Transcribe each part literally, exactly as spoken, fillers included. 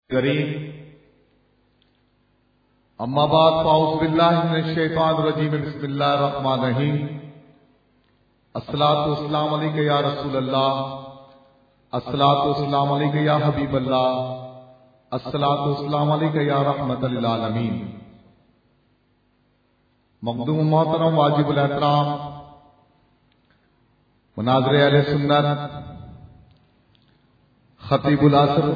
کریم اما بعد فاعوذ باللہ من الشیطان الرجیم بسم اللہ الرحمن الرحیم الصلاۃ والسلام علیک یا رسول اللہ الصلاۃ والسلام علیک یا حبیب اللہ الصلاۃ والسلام علیک یا رحمت للعالمین۔ مقدوم محترم واجب الاحترام مناظر اہل سنت خطیب العصر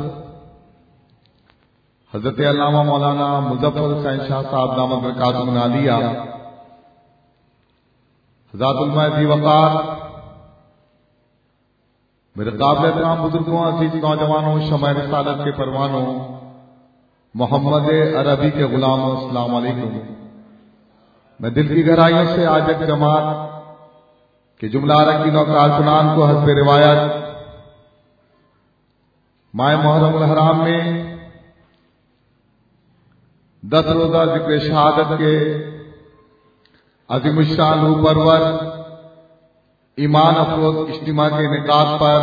حضرت علامہ مولانا مظفر حسین شاہ صاحب دامت برکاتہم العالیہ، حضرات المہدی وقار، میرے قابل احترام بزرگوں، عزیز نوجوانوں، شمع رسالت کے پروانوں، محمد عربی کے غلاموں، السلام علیکم۔ میں دل کی گہرائیوں سے آج ایک جماعت کے جملہ اراکین و کارکنان کو حسب روایت ماہ محرم الحرام میں دس روزہ ذکر شہادت کے عظیم الشان روح پرور ایمان افروز اجتماع کے انعقاد پر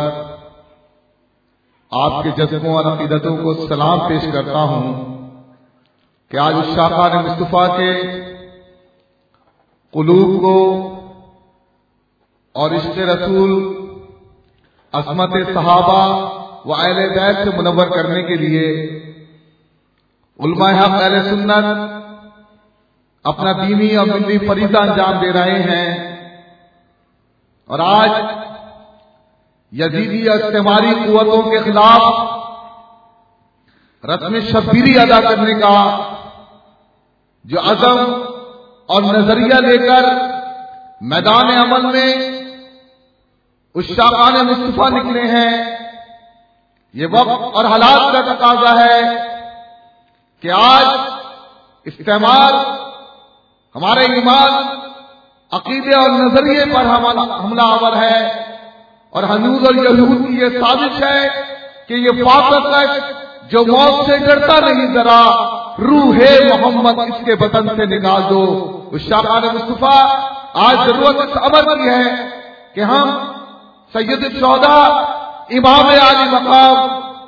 آپ کے جذبوں اور عقیدتوں کو سلام پیش کرتا ہوں کہ آج عشاقان مصطفیٰ کے قلوب کو اور عشق رسول، عظمت صحابہ و اہل بیت سے منور کرنے کے لیے علماء حق اہل سنت اپنا دینی اور ملی فریضہ انجام دے رہے ہیں، اور آج یزیدی اور استعماری قوتوں کے خلاف رسم شبیری ادا کرنے کا جو عزم اور نظریہ لے کر میدان عمل میں عشاقان مصطفیٰ نکلے ہیں، یہ وقت اور حالات کا تقاضا ہے کہ آج استعمار ہمارے ایمان، عقیدے اور نظریے پر حملہ آور ہے، اور ہنوز اور یہود کی یہ سازش ہے کہ یہ فاقہ تک جو موت سے ڈرتا نہیں ذرا، روح محمد اس کے بدن سے نکال دو۔ عشاقان مصطفیٰ آج ضرورت اس امر کی ہے کہ ہم سید الشہداء امام عالی مقام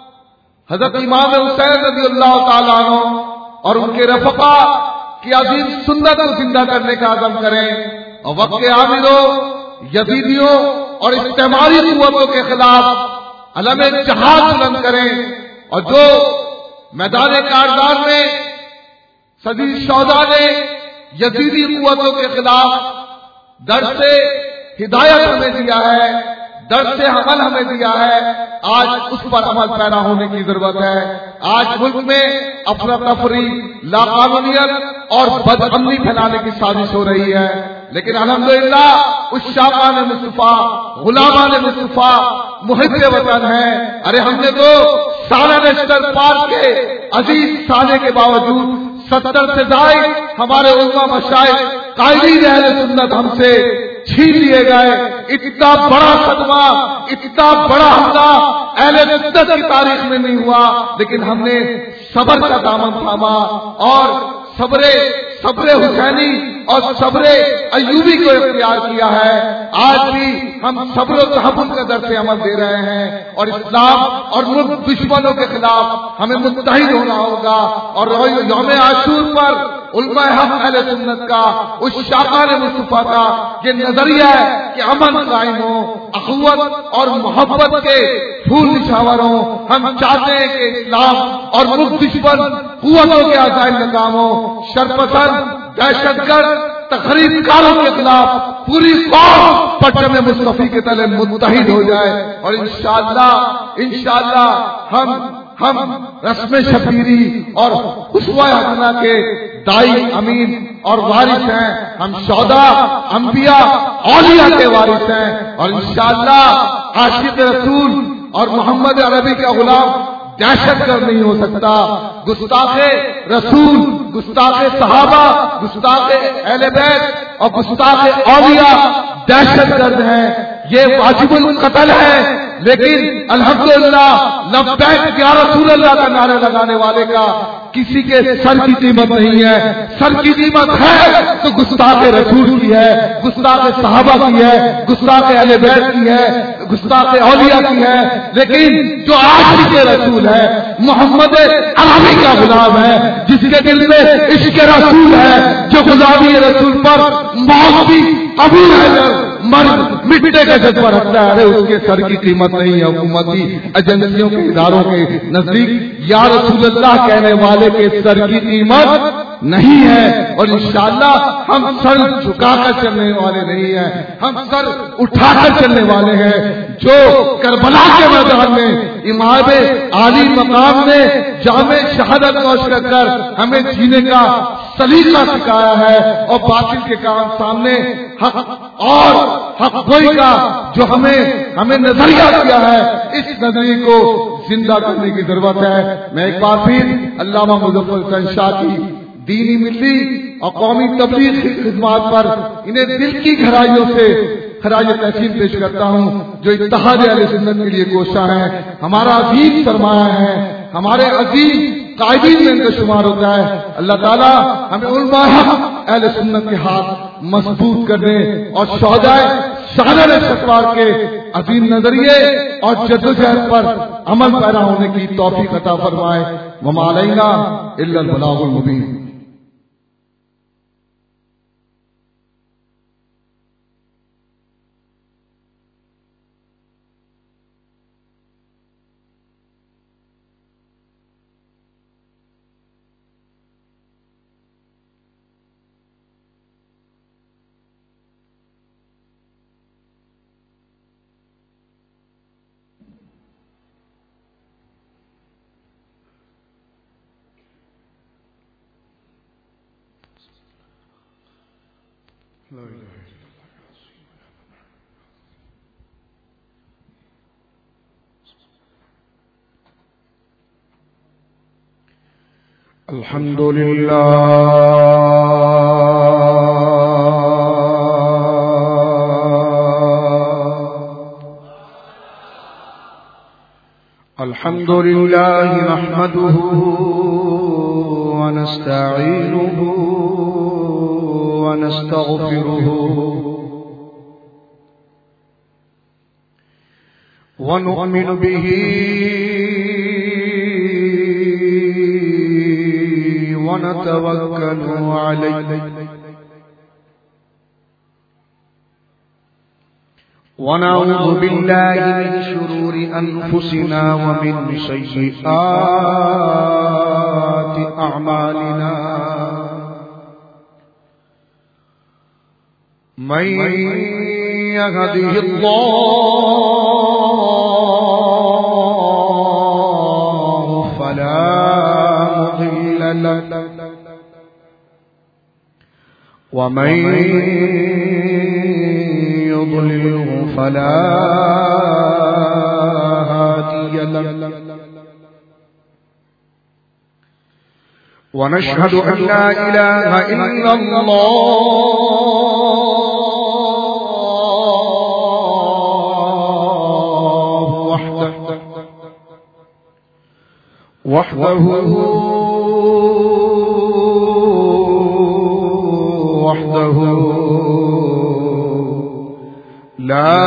حضرت امام حسین رضی اللہ تعالیٰ عنہ اور ان کے رفقا کی عظیم سنت کو زندہ کرنے کا عزم کریں، اور وقت عامروں، یزیدیوں اور استعماری قوتوں کے خلاف علم جہاد بلند کریں، اور جو میدان کارزار میں سید شہداء نے یزیدی قوتوں کے خلاف درس ہدایت ہمیں دیا ہے، درس عمل ہمیں دیا ہے، آج اس پر عمل پیرا ہونے کی ضرورت ہے۔ آج ملک میں افراتفری، لاقانونیت اور بد امنی پھیلانے کی سازش ہو رہی ہے، لیکن الحمدللہ عشاقان مصطفیٰ، غلامان مصطفیٰ، محب وطن ہیں۔ ارے ہم نے تو سالہ نشتر پار کے عزیز سالے کے باوجود ستر سے زائد ہمارے علماء مشائخ قائدین اہل سنت ہم سے چھین لیے گئے۔ اتنا بڑا صدمہ، اتنا بڑا حملہ اہل سنت کی تاریخ میں نہیں ہوا، لیکن ہم نے صبر کا دامن تھاما اور صبر صبر حسینی اور صبر ایوبی کو اختیار کیا ہے۔ آج بھی ہم صبر و تحمل کا درس عمل دے رہے ہیں، اور اسلام اور ملک دشمنوں کے خلاف ہمیں متحد ہونا ہوگا۔ اور یوم عاشور پر علماء حق اہل سنت کا، عشاقان مصطفیٰ کا یہ نظریہ ہے کہ امن قائم ہو، اخوت اور محبت کے پھول نشاور ہوں۔ ہم چاہتے ہیں کہ اسلام اور ملک دشمن قوتوں کے عزائم ناکام ہو، شرپسند، دہشت گرد، تخریب کاروں کے خلاف پوری قوم پرچم مصطفی کے تلے متحد ہو جائے، اور انشاءاللہ انشاءاللہ ہم ہم رسم شبیری اور اسوہ حسنہ کے دائی، امین اور وارث ہیں۔ ہم شہداء، انبیاء، اولیاء کے وارث ہیں، اور انشاءاللہ عاشق رسول اور محمد عربی کا غلام دہشت گرد نہیں ہو سکتا۔ گستاخ رسول، گستاخ صحابہ، گستاخ اہل بیت اور گستاخ اولیاء دہشت گرد ہیں، یہ واجب القتل ہے، لیکن الحمدللہ لبیک یا رسول اللہ کا نعرہ لگانے والے کا کسی کے سر کی قیمت نہیں ہے. سر کی قیمت ہے تو گستاخ رسول کی ہے، گستاخ صحابہ کی ہے، گستاخ اہل بیت کی ہے، گستاخ اولیاء کی ہے. لیکن جو عاشق رسول ہے، محمد عربی کا غلام ہے، جس کے دل میں عشق رسول ہے، جو غلامی رسول پر موت بھی قبول ہے، مرد مٹنے کا جذبہ رکھتا ہے، اس کے سر کی قیمت نہیں ہے. حکومتی ایجنسیوں کے اداروں کے نزدیک یا رسول اللہ کہنے والے کے سر کی قیمت نہیں ہے. اور انشاءاللہ ہم سر جھکا کر چلنے والے نہیں ہیں، ہم سر اٹھا کر چلنے والے ہیں. جو کربلا کے میدان میں امام عالی مقام نے جامع شہادت نوش کر کر ہمیں جینے کا سلیقہ سکھایا ہے، اور باطل کے کام سامنے حق اور حق گوئی کا جو ہمیں ہمیں نظریہ دیا ہے، اس نظریے کو زندہ کرنے کی ضرورت ہے. میں ایک بار پھر علامہ مظفر حسین شاہ کی دینی ملی اور قومی تبلیغ کی خدمات پر انہیں دل کی گہرائیوں سے خراج تحسین پیش کرتا ہوں، جو اتحاد اہل سنت کے لیے کوشاں ہے، ہمارا عظیم سرمایہ ہے، ہمارے عظیم قائدین میں ان کا شمار ہوتا ہے. اللہ تعالیٰ ہمیں علماء حق اہل سنت کے ہاتھ مضبوط کرنے اور شہدائے شہادت شکوار کے عظیم نظریے اور جدوجہد پر عمل پیرا ہونے کی توفیق عطا فرمائے. وما علینا الا البلاغ المبین. الحمد للہ الحمد للہ نحمده ونستعینه ونستغفره ونؤمن به ونتوكل عليه ونعوذ بالله من شرور أنفسنا ومن سيئات أعمالنا من يهده الله فلا مضل له ومن يضلله فلا هادي له ونشهد أن لا إله إلا الله وحده وحده وحده لا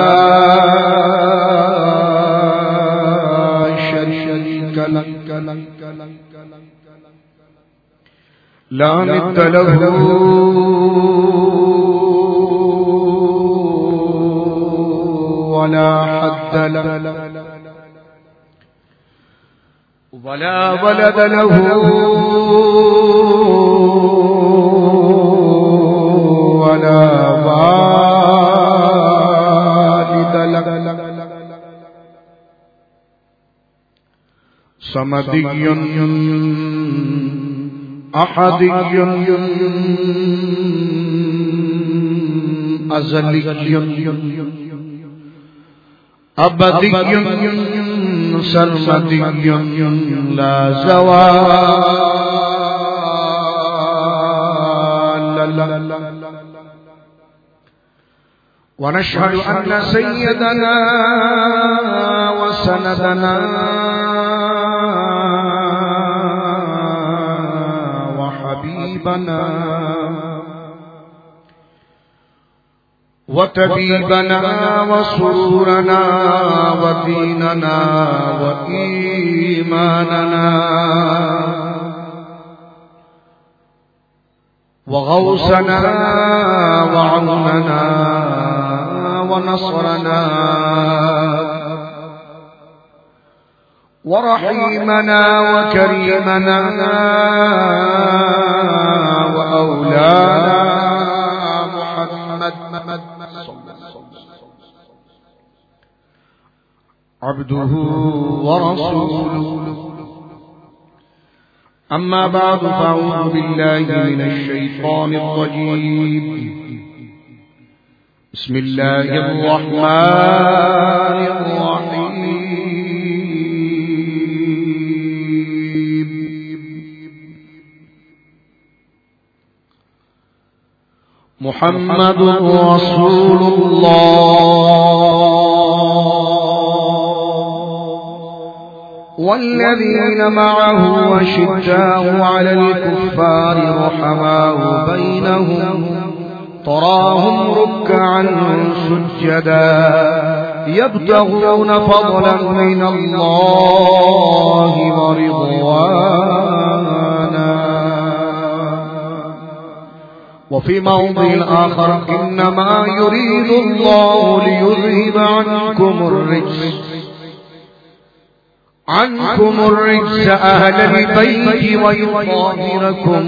شريك له لا ند له ولا حد له ولا ولد له ولا والد له صمدي أحدي أزلي أبدي سرمدي لا زوال له ونشهد أن سيدنا وسندنا وحبيبنا وطبيبنا وسرورنا وديننا وإيماننا وغوثنا وعوننا ونصرنا ورحيمنا وكريمنا وأولانا محمد عبده ورسوله. أما بعد فأعوذ بالله من الشيطان الرجيم. بسم الله الرحمن الرحيم. محمد رسول الله والذين معه أشداء على الكفار رحماء بينهم تراهم ركعا سجدا يبتغون فضلا من الله ورضوانا. وفي موضع آخر إنما يريد الله ليذهب عنكم الرجس عنكم الرجس أهل البيت ويطهركم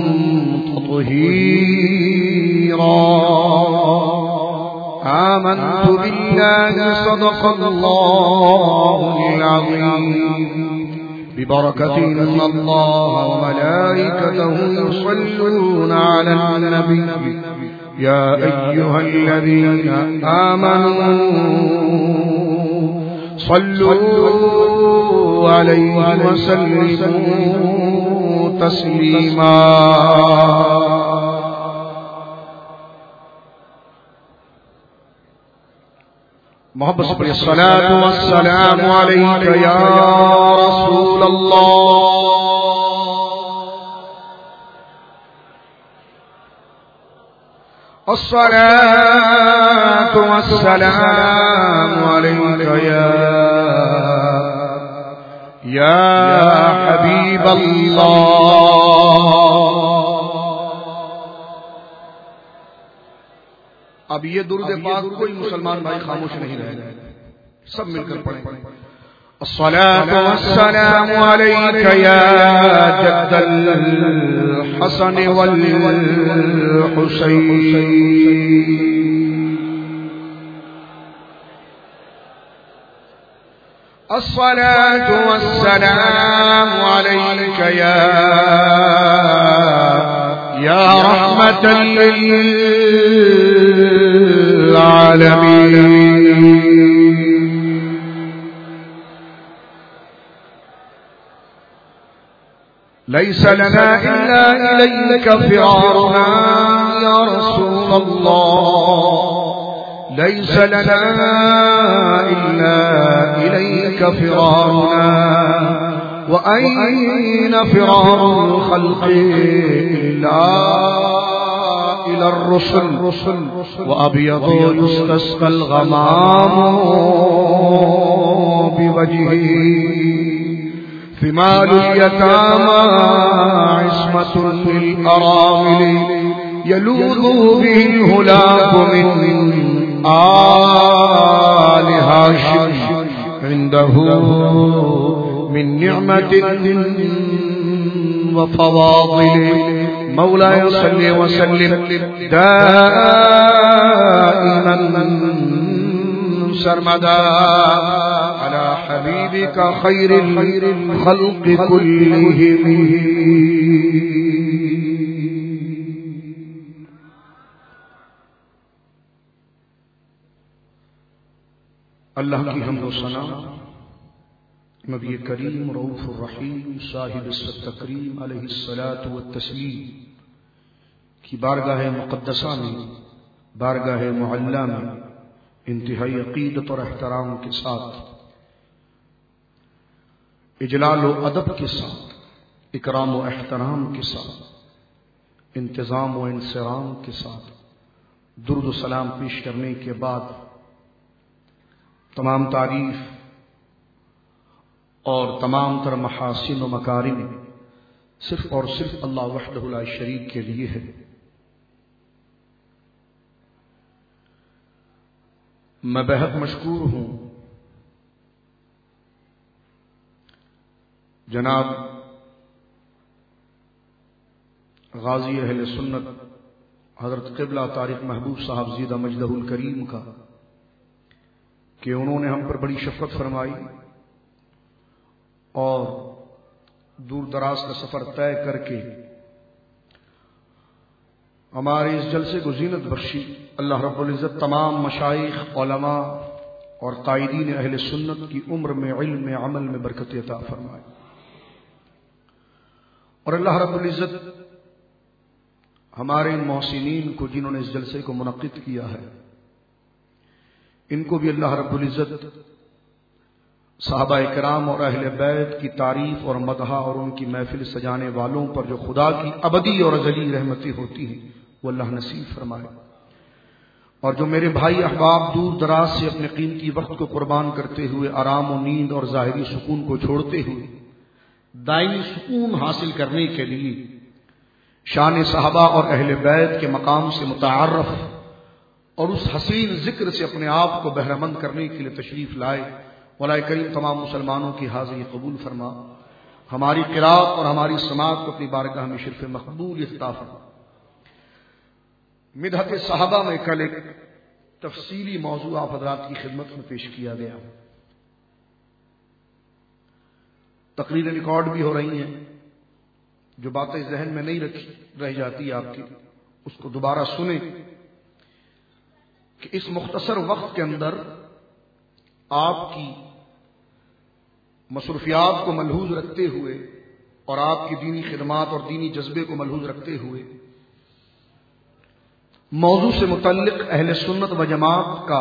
تطهيرا. آمنت بالله صدق الله العظيم. ببركة إن الله وملائكته يصلون على النبي يا أيها الذين آمنوا صلوا عليه وسلموا تسليما. محبت پر الصلاة والسلام عليك يا رسول الله. الصلاة والسلام عليك يا يا حبيب الله. اب یہ درود پاک کوئی مسلمان بھائی خاموش نہیں رہے، سب مل کر پڑھیں. الصلاة والسلام عليك يا جد الحسن والحسين. الصلاة والسلام عليك يا يا رحمة للعالمين. ليس لنا إلا إليك فرارنا يا رسول الله. ليس لنا إلا إليك فرارنا. وأين فرار الخلق إلا إلى الرسل. وأبيض يستسقى الغمام بوجهه. ثمال اليتامى عصمة للأرامل يلوذ به الهلاك من آل هاشم عنده من نعمة وفواضل. مولاي صل وسلم دائما سرمدا على حبيبك خير الخلق كلهم. اللہ کی حمد و ثنا نبی کریم رؤوف الرحیم صاحب التکریم علیہ الصلاۃ والتسلیم کی بارگاہ مقدسہ میں بارگاہ معلی میں انتہائی عقیدت اور احترام کے ساتھ، اجلال و ادب کے ساتھ، اکرام و احترام کے ساتھ، انتظام و انصرام کے ساتھ درود و سلام پیش کرنے کے بعد تمام تعریف اور تمام تر محاسن و مکارم صرف اور صرف اللہ وحدہ لا شریک کے لیے ہے۔ میں بہت مشکور ہوں جناب غازی اہل سنت حضرت قبلہ طارق محبوب صاحب زیدہ مجدہ الکریم کا کہ انہوں نے ہم پر بڑی شفقت فرمائی اور دور دراز کا سفر طے کر کے ہمارے اس جلسے کو زینت بخشی۔ اللہ رب العزت تمام مشائخ، علماء اور قائدین اہل سنت کی عمر میں، علم میں، عمل میں برکت عطا فرمائے، اور اللہ رب العزت ہمارے ان محسنین کو جنہوں نے اس جلسے کو منعقد کیا ہے، ان کو بھی اللہ رب العزت صحابہ کرام اور اہل بیت کی تعریف اور مدح اور ان کی محفل سجانے والوں پر جو خدا کی ابدی اور ازلی رحمتیں ہوتی ہیں وہ اللہ نصیب فرمائے، اور جو میرے بھائی احباب دور دراز سے اپنے قیمتی وقت کو قربان کرتے ہوئے آرام و نیند اور ظاہری سکون کو چھوڑتے ہوئے دائمی سکون حاصل کرنے کے لیے شان صحابہ اور اہل بیت کے مقام سے متعارف اور اس حسین ذکر سے اپنے آپ کو بہرہ مند کرنے کے لیے تشریف لائے، مولا کریم تمام مسلمانوں کی حاضری قبول فرما، ہماری قرات اور ہماری سماعت کو اپنی بارگاہ میں شرف مقبول عطا فرما۔ مدحت صحابہ میں کل ایک تفصیلی موضوع آپ حضرات کی خدمت میں پیش کیا گیا، تقریر ریکارڈ بھی ہو رہی ہیں، جو باتیں ذہن میں نہیں رکھی رہ جاتی آپ کی اس کو دوبارہ سنیں کہ اس مختصر وقت کے اندر آپ کی مصروفیات کو ملحوظ رکھتے ہوئے اور آپ کی دینی خدمات اور دینی جذبے کو ملحوظ رکھتے ہوئے موضوع سے متعلق اہل سنت و جماعت کا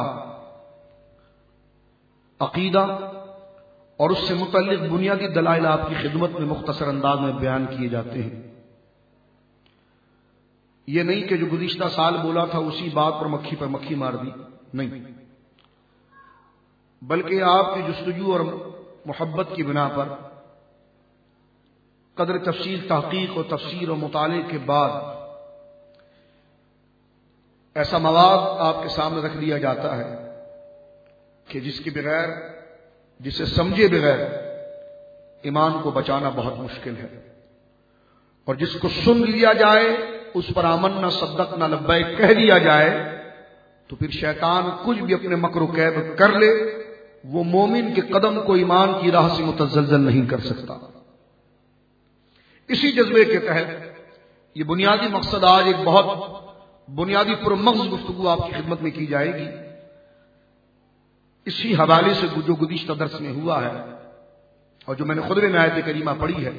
عقیدہ اور اس سے متعلق بنیادی دلائل آپ کی خدمت میں مختصر انداز میں بیان کیے جاتے ہیں۔ یہ نہیں کہ جو گزشتہ سال بولا تھا اسی بات پر مکھی پر مکھی مار دی، نہیں، بلکہ آپ کی جستجو اور محبت کی بنا پر قدر تفصیل تحقیق و تفسیر و مطالعے کے بعد ایسا مواد آپ کے سامنے رکھ دیا جاتا ہے کہ جس کے بغیر، جسے سمجھے بغیر ایمان کو بچانا بہت مشکل ہے، اور جس کو سن لیا جائے اس پر آمنا صدقنا لبیک کہہ دیا جائے تو پھر شیطان کچھ بھی اپنے مکر و کید کر لے، وہ مومن کے قدم کو ایمان کی راہ سے متزلزل نہیں کر سکتا۔ اسی جذبے کے تحت یہ بنیادی مقصد آج ایک بہت بنیادی پرمغز گفتگو آپ کی خدمت میں کی جائے گی، اسی حوالے سے جو گزشتہ درس میں ہوا ہے اور جو میں نے خطبے میں آیت کریمہ پڑھی ہے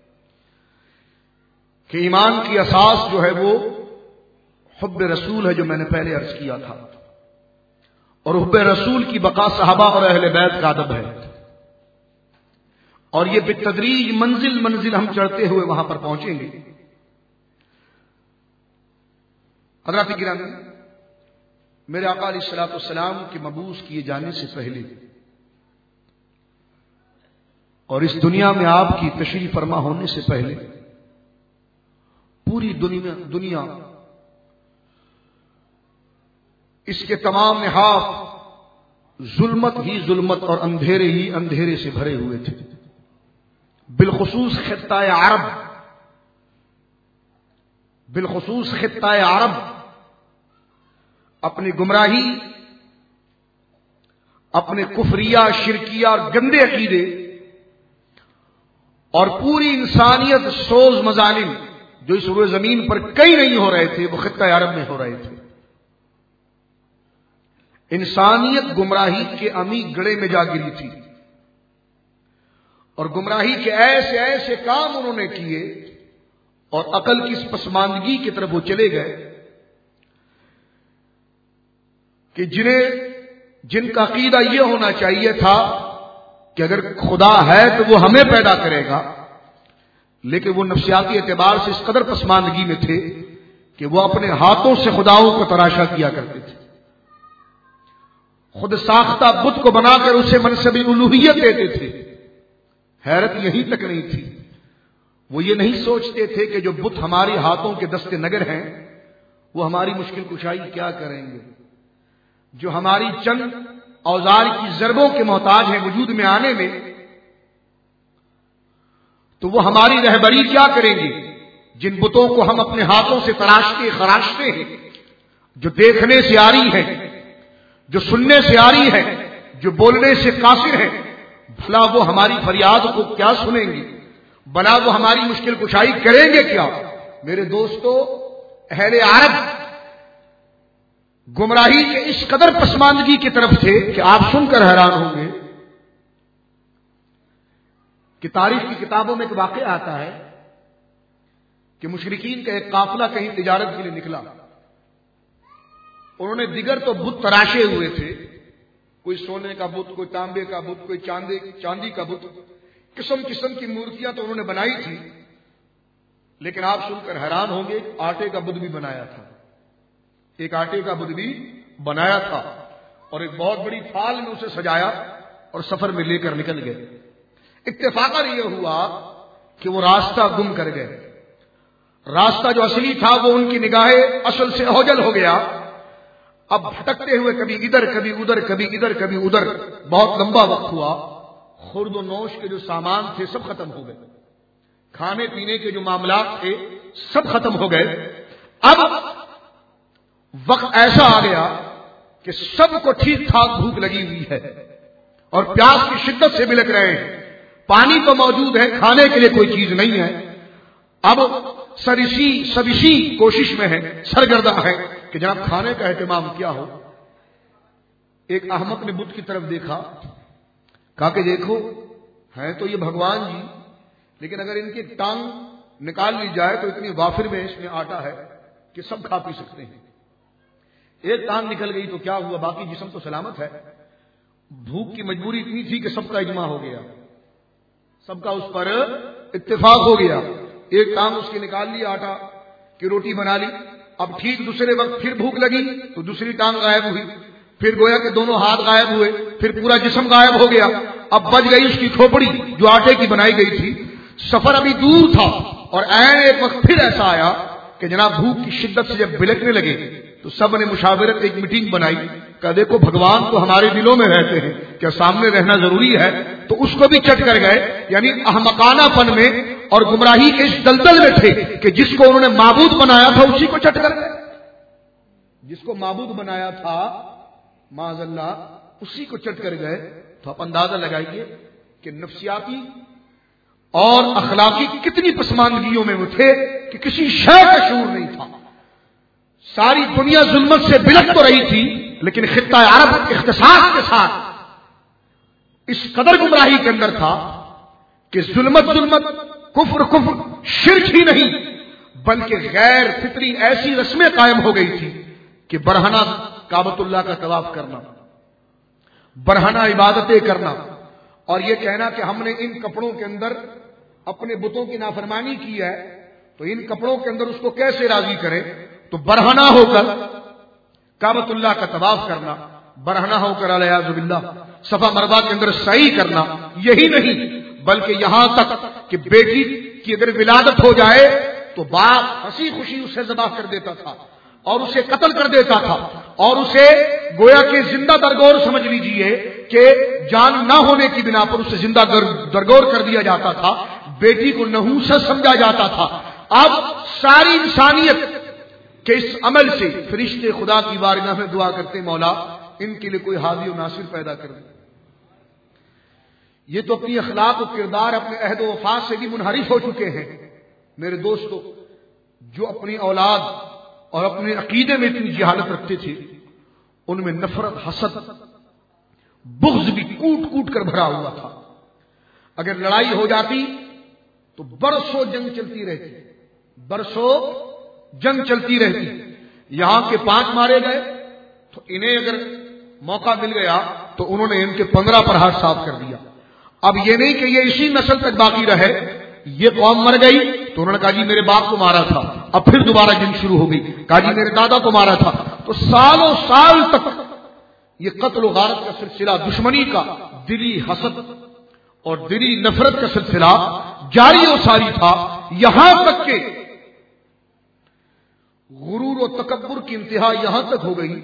کہ ایمان کی اساس جو ہے وہ حب رسول ہے، جو میں نے پہلے عرض کیا تھا، اور حب رسول کی بقا صحابہ اور اہل بیت کا ادب ہے، اور یہ بالتدریج منزل منزل ہم چڑھتے ہوئے وہاں پر پہنچیں گے۔ حضرات گرامی، میرے آقا علیہ الصلوۃ والسلام کے مبعوث کیے جانے سے پہلے اور اس دنیا میں آپ کی تشریف فرما ہونے سے پہلے پوری دنیا دنیا اس کے تمام نحاف ظلمت ہی ظلمت اور اندھیرے ہی اندھیرے سے بھرے ہوئے تھے، بالخصوص خطہ عرب بالخصوص خطہ عرب اپنی گمراہی، اپنے کفریہ، شرکیہ اور گندے عقیدے اور پوری انسانیت سوز مظالم جو اس روئے زمین پر کئی نہیں ہو رہے تھے وہ خطہ عرب میں ہو رہے تھے۔ انسانیت گمراہی کے امی گڑے میں جا گری تھی، اور گمراہی کے ایسے ایسے کام انہوں نے کیے اور عقل کی اس پسماندگی کی طرف وہ چلے گئے کہ جنہیں جن کا عقیدہ یہ ہونا چاہیے تھا کہ اگر خدا ہے تو وہ ہمیں پیدا کرے گا، لیکن وہ نفسیاتی اعتبار سے اس قدر پسماندگی میں تھے کہ وہ اپنے ہاتھوں سے خداؤں کو تراشا کیا کرتے تھے، خود ساختہ بت کو بنا کر اسے منصب الوہیت دیتے تھے۔ حیرت یہیں تک نہیں تھی، وہ یہ نہیں سوچتے تھے کہ جو بت ہمارے ہاتھوں کے دست نگر ہیں وہ ہماری مشکل کشائی کیا کریں گے، جو ہماری چند اوزار کی ضربوں کے محتاج ہیں وجود میں آنے میں، تو وہ ہماری رہبری کیا کریں گے۔ جن بتوں کو ہم اپنے ہاتھوں سے تراشتے خراشتے ہیں، جو دیکھنے سے آری ہیں، جو سننے سے آری ہیں، جو بولنے سے قاصر ہیں، بھلا وہ ہماری فریاد کو کیا سنیں گے، بھلا وہ ہماری مشکل کشائی کریں گے کیا؟ میرے دوستو، اہل عرب گمراہی کے اس قدر پسماندگی کی طرف تھے کہ آپ سن کر حیران ہوں گے کہ تاریخ کی کتابوں میں ایک واقعہ آتا ہے کہ مشرکین کا ایک قافلہ کہیں تجارت کے لیے نکلا، انہوں نے دیگر تو بت تراشے ہوئے تھے، کوئی سونے کا بت، کوئی تانبے کا بت، کوئی چاندی چاندی کا بت، قسم قسم کی مورتیاں تو انہوں نے بنائی تھی، لیکن آپ سن کر حیران ہوں گے آٹے کا بت بھی بنایا تھا، ایک آٹے کا بت بھی بنایا تھا، اور ایک بہت بڑی تھال میں اسے سجایا اور سفر میں لے کر نکل گئے۔ اتفاقاً یہ ہوا کہ وہ راستہ گم کر گئے، راستہ جو اصلی تھا وہ ان کی نگاہیں اصل سے اوجل ہو گیا، اب بھٹکتے ہوئے کبھی ادھر کبھی ادھر کبھی ادھر کبھی ادھر بہت لمبا وقت ہوا، خورد و نوش کے جو سامان تھے سب ختم ہو گئے، کھانے پینے کے جو معاملات تھے سب ختم ہو گئے۔ اب وقت ایسا آ گیا کہ سب کو ٹھیک ٹھاک بھوک لگی ہوئی ہے اور پیاس کی شدت سے بلک رہے ہیں، پانی تو موجود ہے، کھانے کے لیے کوئی چیز نہیں ہے۔ اب سرسی سبشی کوشش میں ہے، سرگردہ ہے کہ جناب کھانے کا اہتمام کیا ہو۔ ایک احمق نے بت کی طرف دیکھا، کہا کہ دیکھو ہیں تو یہ بھگوان جی، لیکن اگر ان کی ٹانگ نکال لی جائے تو اتنی وافر میں اس میں آٹا ہے کہ سب کھا پی سکتے ہیں۔ ایک ٹانگ نکل گئی تو کیا ہوا، باقی جسم تو سلامت ہے۔ بھوک کی مجبوری اتنی تھی کہ سب کا اجماع ہو گیا، سب کا اس پر اتفاق ہو گیا، ایک ٹانگ اس کی نکال لی، آٹا کی روٹی بنا لی۔ اب ٹھیک دوسرے وقت پھر بھوک لگی تو دوسری ٹانگ غائب ہوئی، پھر گویا کہ دونوں ہاتھ غائب ہوئے، پھر پورا جسم غائب ہو گیا، اب بچ گئی اس کی کھوپڑی جو آٹے کی بنائی گئی تھی۔ سفر ابھی دور تھا اور عین ایک وقت پھر ایسا آیا کہ جناب بھوک کی شدت سے جب بلکنے لگے تو سب نے مشاورت ایک میٹنگ بنائی کہ دیکھو بھگوان تو ہمارے دلوں میں رہتے ہیں، کیا سامنے رہنا ضروری ہے؟ تو اس کو بھی چٹ کر گئے، یعنی احمقانہ پن میں اور گمراہی کے اس دلدل میں تھے کہ جس کو انہوں نے معبود بنایا تھا اسی کو چٹ کر گئے، جس کو معبود بنایا تھا معاذ اللہ اسی کو چٹ کر گئے۔ تو آپ اندازہ لگائیے کہ نفسیاتی اور اخلاقی کتنی پسماندگیوں میں وہ تھے کہ کسی شے کا شعور نہیں تھا۔ ساری دنیا ظلمت سے بلک تو رہی تھی، لیکن خطہ عرب اختصاص کے ساتھ اس قدر گمراہی کے اندر تھا کہ ظلمت ظلمت، کفر کفر، شرک ہی نہیں بلکہ غیر فطری ایسی رسمیں قائم ہو گئی تھی کہ برہنہ کعبۃ اللہ کا طواف کرنا، برہنہ عبادتیں کرنا، اور یہ کہنا کہ ہم نے ان کپڑوں کے اندر اپنے بتوں کی نافرمانی کی ہے تو ان کپڑوں کے اندر اس کو کیسے راضی کریں، تو برہنہ ہو کر کعبۃ اللہ کا طواف کرنا، برہنہ ہو کر الیاذ باللہ صفا مروہ کے اندر سعی کرنا، یہی نہیں بلکہ یہاں تک کہ بیٹی کی اگر ولادت ہو جائے تو باپ ہنسی خوشی اسے ذبح کر دیتا تھا اور اسے قتل کر دیتا تھا، اور اسے گویا کہ زندہ درگور سمجھ لیجئے کہ جان نہ ہونے کی بنا پر اسے زندہ درگور کر دیا جاتا تھا، بیٹی کو نحوست سمجھا جاتا تھا۔ اب ساری انسانیت کہ اس عمل سے فرشتے خدا کی بارگاہ میں دعا کرتے مولا ان کے لیے کوئی ہادی و ناصر پیدا کر دے۔ یہ تو اپنی اخلاق و کردار، اپنے عہد و وفا سے بھی منحرف ہو چکے ہیں۔ میرے دوستو، جو اپنی اولاد اور اپنے عقیدے میں اتنی جہالت رکھتے تھے ان میں نفرت، حسد، بغض بھی کوٹ کوٹ کر بھرا ہوا تھا۔ اگر لڑائی ہو جاتی تو برسوں جنگ چلتی رہتی، برسوں جنگ چلتی رہتی، یہاں کے پانچ مارے گئے، تو انہیں اگر موقع مل گیا تو انہوں نے ان کے پندرہ پر ہاتھ صاف کر دیا. اب یہ نہیں کہ یہ اسی نسل تک باقی رہے. یہ قوم مر گئی تو انہوں نے کہا جی میرے باپ کو مارا تھا. اب پھر دوبارہ جنگ شروع ہو گئی, کہا جی میرے دادا کو مارا تھا. تو سالوں سال تک یہ قتل و غارت کا سلسلہ, دشمنی کا دلی حسد اور دلی نفرت کا سلسلہ جاری و ساری تھا. یہاں تک کہ غرور و تکبر کی انتہا یہاں تک ہو گئی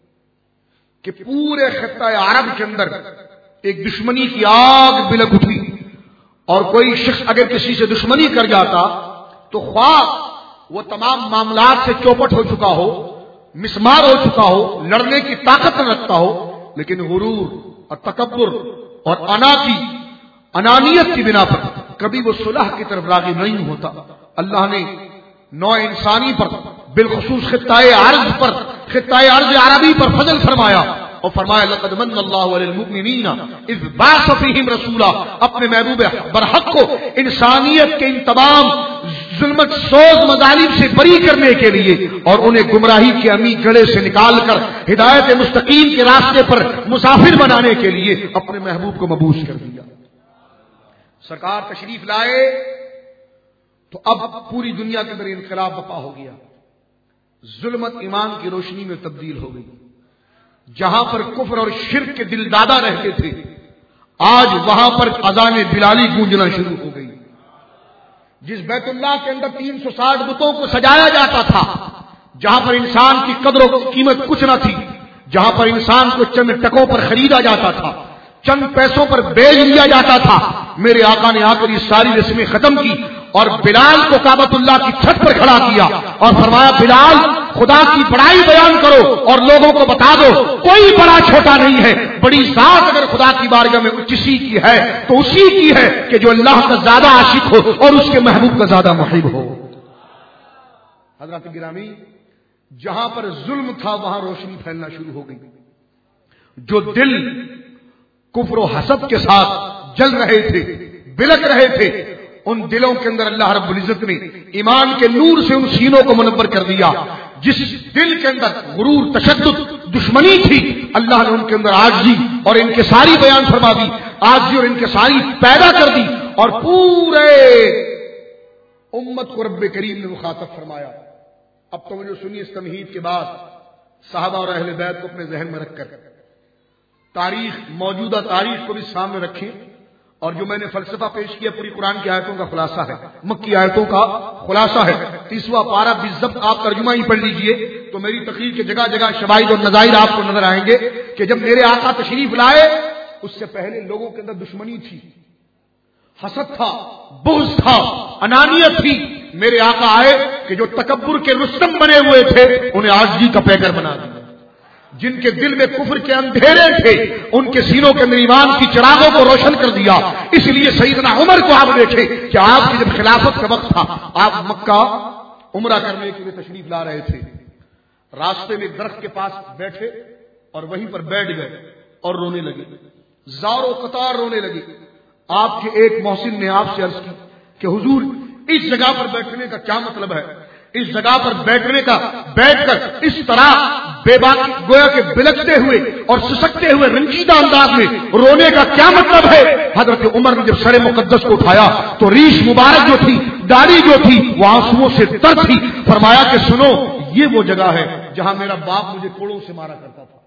کہ پورے خطہ عرب کے اندر ایک دشمنی کی آگ بلک اٹھی, اور کوئی شخص اگر کسی سے دشمنی کر جاتا تو خواہ وہ تمام معاملات سے چوپٹ ہو چکا ہو, مسمار ہو چکا ہو, لڑنے کی طاقت نہ رکھتا ہو, لیکن غرور اور تکبر اور انا کی انانیت کی بنا پر کبھی وہ صلح کی طرف راغب نہیں ہوتا. اللہ نے نوع انسانی پر, بالخصوص خطہ عرض پر, خطہ عرض عربی پر فضل فرمایا اور فرمایا لقد من اللہ علی المؤمنین اذ بعث فیہم رسولا. اپنے محبوب برحق کو انسانیت کے ان تمام ظلمت سوز مظالم سے بری کرنے کے لیے اور انہیں گمراہی کے امی گڑے سے نکال کر ہدایت مستقیم کے راستے پر مسافر بنانے کے لیے اپنے محبوب کو مبعوث کر دیا. سرکار تشریف لائے تو اب پوری دنیا کے اندر انقلاب بپا ہو گیا. ظلمت ایمان کی روشنی میں تبدیل ہو گئی. جہاں پر کفر اور شرک کے دل دادا رہتے تھے, آج وہاں پر اذان بلالی گونجنا شروع ہو گئی. جس بیت اللہ کے اندر تین سو ساٹھ بتوں کو سجایا جاتا تھا, جہاں پر انسان کی قدر و قیمت کچھ نہ تھی, جہاں پر انسان کو چند ٹکوں پر خریدا جاتا تھا, چند پیسوں پر بیچ لیا جاتا تھا, میرے آقا نے آ کر یہ ساری رسمیں ختم کی اور بلال کو کعبۃ اللہ کی چھت پر کھڑا کیا اور فرمایا بلال خدا کی بڑائی بیان کرو اور لوگوں کو بتا دو کوئی بڑا چھوٹا نہیں ہے. بڑی ذات اگر خدا کی بارگاہ میں کسی کی ہے تو اسی کی ہے کہ جو اللہ کا زیادہ عاشق ہو اور اس کے محبوب کا زیادہ محب ہو. حضرات گرامی, جہاں پر ظلم تھا وہاں روشنی پھیلنا شروع ہو گئی. جو دل کفر و حسد کے ساتھ جل رہے تھے, بلک رہے تھے, ان دلوں کے اندر اللہ رب العزت نے ایمان کے نور سے ان سینوں کو منور کر دیا. جس دل کے اندر غرور, تشدد, دشمنی تھی, اللہ نے ان کے اندر عاجزی اور انکساری بیان فرما دی, عاجزی اور انکساری پیدا کر دی اور پورے امت کو رب کریم نے مخاطب فرمایا. اب تو مجھے سنیے, اس تمہید کے بعد صحابہ اور اہل بیت کو اپنے ذہن میں رکھ کر تاریخ, موجودہ تاریخ کو بھی سامنے رکھیں, اور جو میں نے فلسفہ پیش کیا پوری قرآن کی آیتوں کا خلاصہ ہے, مکی آیتوں کا خلاصہ ہے. تیسواں پارہ بالضبط آپ ترجمہ ہی پڑھ لیجئے تو میری تقریر کے جگہ جگہ شواہد اور نظائر آپ کو نظر آئیں گے کہ جب میرے آقا تشریف لائے اس سے پہلے لوگوں کے اندر دشمنی تھی, حسد تھا, بغض تھا, انانیت تھی. میرے آقا آئے کہ جو تکبر کے رستم بنے ہوئے تھے انہیں عاجزی کا پیکر بنا دیا. جن کے دل میں کفر کے اندھیرے تھے ان کے سینوں کے اندر ایمان کی چراغوں کو روشن کر دیا. اس لیے سیدنا عمر کو آپ دیکھیں کہ آپ کی جب خلافت کا وقت تھا, آپ مکہ عمرہ کرنے کے لیے تشریف لا رہے تھے, راستے میں درخت کے پاس بیٹھے اور وہیں پر بیٹھ گئے اور رونے لگے, زار و قطار رونے لگے. آپ کے ایک محسن نے آپ سے عرض کی کہ حضور اس جگہ پر بیٹھنے کا کیا مطلب ہے, اس جگہ پر بیٹھنے کا, بیٹھ کر اس طرح بے باکی گویا کے بلکتے ہوئے اور سسکتے ہوئے رنجیدہ انداز میں رونے کا کیا مطلب ہے. حضرت عمر نے جب سر مقدس کو اٹھایا تو ریش مبارک جو تھی, داڑھی جو تھی, وہ آنسوؤں سے تر تھی. فرمایا کہ سنو, یہ وہ جگہ ہے جہاں میرا باپ مجھے کوڑوں سے مارا کرتا تھا.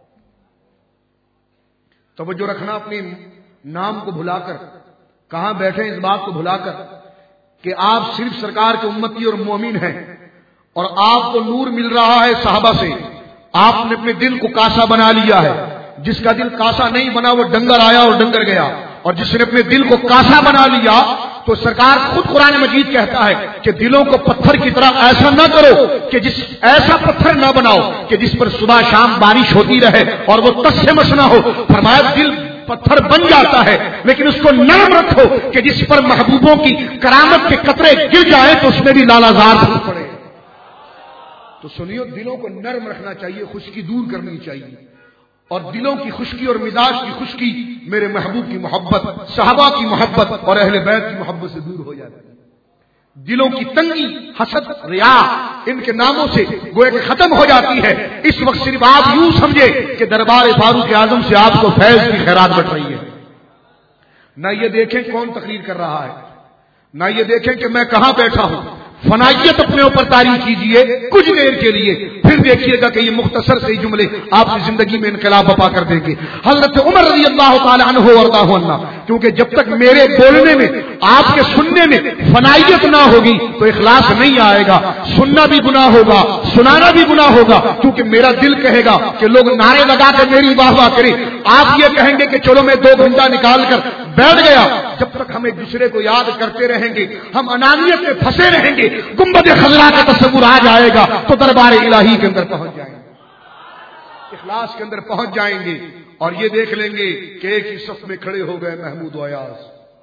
توجہ رکھنا, اپنے نام کو بھلا کر, کہاں بیٹھے اس بات کو بھلا کر کہ آپ صرف سرکار کے امتی اور مومن ہیں اور آپ کو نور مل رہا ہے صحابہ سے. آپ نے اپنے دل کو کاسا بنا لیا ہے. جس کا دل کاسا نہیں بنا وہ ڈنگر آیا اور ڈنگر گیا, اور جس نے اپنے دل کو کاسا بنا لیا تو سرکار خود قرآن مجید کہتا ہے کہ دلوں کو پتھر کی طرح ایسا نہ کرو کہ جس ایسا پتھر نہ بناؤ کہ جس پر صبح شام بارش ہوتی رہے اور وہ تس سے مس نہ ہو. فرمایا دل پتھر بن جاتا ہے لیکن اس کو نرم رکھو کہ جس پر محبوبوں کی کرامت کے قطرے گر جائے تو اس میں بھی لالا زار پڑے. تو سنیو, دلوں کو نرم رکھنا چاہیے, خشکی دور کرنی چاہیے, اور دلوں کی خشکی اور مزاج کی خشکی میرے محبوب کی محبت, صحابہ کی محبت اور اہل بیت کی محبت سے دور ہو جاتی ہے. دلوں کی تنگی، حسد، ریا ان کے ناموں سے گویا کہ ختم ہو جاتی ہے۔ اس وقت صرف آپ یوں سمجھے کہ دربار فاروق اعظم سے آپ کو فیض کی خیرات بٹ رہی ہے۔ نہ یہ دیکھیں کون تقریر کر رہا ہے، نہ یہ دیکھیں کہ میں کہاں بیٹھا ہوں۔ فنائیت اپنے اوپر طاری کیجئے کچھ دیر کے لیے، پھر دیکھیے گا کہ یہ مختصر سے جملے آپ کی زندگی میں انقلاب بپا کر دیں گے۔ حضرت عمر رضی اللہ تعالی عنہ وارضاہ عنہ، کیونکہ جب تک میرے بولنے میں، آپ کے سننے میں فنائیت نہ ہوگی تو اخلاص نہیں آئے گا، سننا بھی گناہ ہوگا، سنانا بھی گناہ ہوگا، کیونکہ میرا دل کہے گا کہ لوگ نعرے لگا کے میری واہ واہ کریں، آپ یہ کہیں گے کہ چلو میں دو گھنٹہ نکال کر بیٹھ گیا۔ جب تک ہم ایک دوسرے کو یاد کرتے رہیں گے، ہم انانیت میں پھنسے رہیں گے، گنبد خضرا کا تصور آ جائے گا تو دربار الہی کے اندر پہنچ جائیں گے، اخلاص کے اندر پہنچ جائیں گے، اور یہ دیکھ لیں گے کہ ایک ہی صف میں کھڑے ہو گئے محمود و ایاز،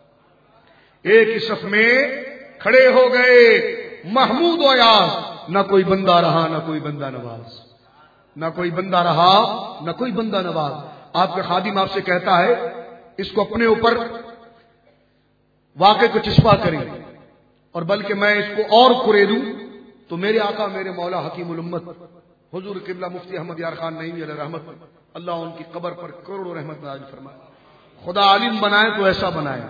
ایک ہی صف میں کھڑے ہو گئے محمود و ایاز، نہ کوئی بندہ رہا نہ کوئی بندہ نواز، نہ کوئی بندہ رہا نہ کوئی بندہ نواز۔ آپ کا خادم آپ سے کہتا ہے اس کو اپنے اوپر واقعے کو چسپا کریں، اور بلکہ میں اس کو اور کرے دوں تو میرے آقا میرے مولا حکیم الامت حضور قبلہ مفتی احمد یار خان نعیمی علیہ رحمت، اللہ ان کی قبر پر کروڑوں رحمت نازل فرمائے۔ خدا عالم بنائے تو ایسا بنائے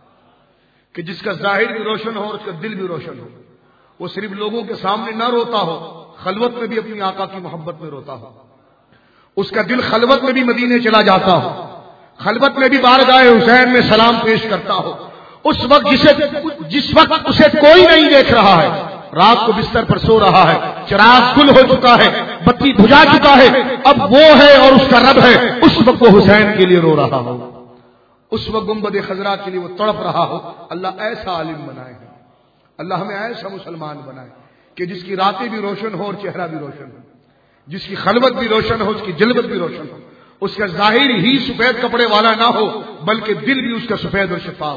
کہ جس کا ظاہر بھی روشن ہو اور اس کا دل بھی روشن ہو، وہ صرف لوگوں کے سامنے نہ روتا ہو، خلوت میں بھی اپنی آقا کی محبت میں روتا ہو، اس کا دل خلوت میں بھی مدینے چلا جاتا ہو، خلوت میں بھی بارگاہ حسین میں سلام پیش کرتا ہو۔ اس وقت جسے جس وقت اسے کوئی نہیں دیکھ رہا ہے، رات کو بستر پر سو رہا ہے، چراغ گل ہو چکا ہے، بتی بجھا چکا ہے، اب وہ ہے اور اس کا رب ہے، اس وقت وہ حسین کے لیے رو رہا ہو، اس وقت گنبد خضرا کے لیے وہ تڑپ رہا ہو۔ اللہ ایسا عالم بنائے، اللہ ہمیں ایسا مسلمان بنائے کہ جس کی راتیں بھی روشن ہو اور چہرہ بھی روشن ہو، جس کی خلوت بھی روشن ہو، اس کی جلوت بھی روشن ہو، اس کا ظاہر ہی سفید کپڑے والا نہ ہو بلکہ دل بھی اس کا سفید اور شفاف،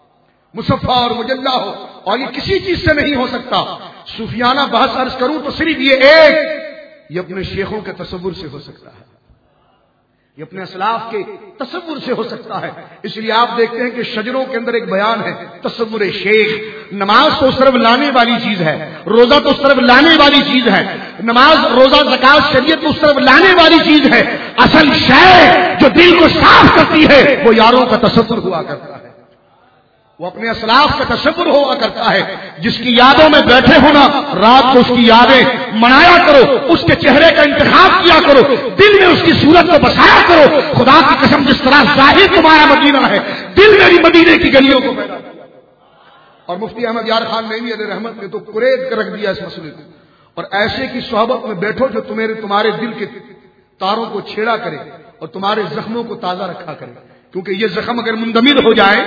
مصفا اور مجلہ ہو، اور یہ کسی چیز سے نہیں ہو سکتا۔ صوفیانہ بحث عرض کروں تو صرف یہ ایک، یہ اپنے شیخوں کے تصور سے ہو سکتا ہے، یہ اپنے اسلاف کے تصور سے ہو سکتا ہے۔ اس لیے آپ دیکھتے ہیں کہ شجروں کے اندر ایک بیان ہے تصور شیخ۔ نماز تو اس طرف لانے والی چیز ہے، روزہ تو اس طرف لانے والی چیز ہے، نماز روزہ زکات شریعت تو اس طرف لانے والی چیز ہے، اصل شے جو دل کو صاف کرتی ہے وہ یاروں کا تصور ہوا کرتا ہے، وہ اپنے اسلاف کا تصور ہوا کرتا ہے۔ جس کی یادوں میں بیٹھے ہونا، رات کو اس کی یادیں منایا کرو، اس کے چہرے کا انتخاب کیا کرو، دل میں اس کی صورت کو بسایا کرو۔ خدا کی قسم جس طرح ظاہر تمہارا مدینہ ہے، دل میری مدینے کی گلیوں کو پیدا کرو۔ اور مفتی احمد یار خان نعیمی علیہ رحمت نے تو قرید کر رکھ دیا اس مسئلے کو، اور ایسے کی صحبت میں بیٹھو جو تمہارے تمہارے دل کے تاروں کو چھیڑا کرے اور تمہارے زخموں کو تازہ رکھا کرے، کیونکہ یہ زخم اگر مندمل ہو جائے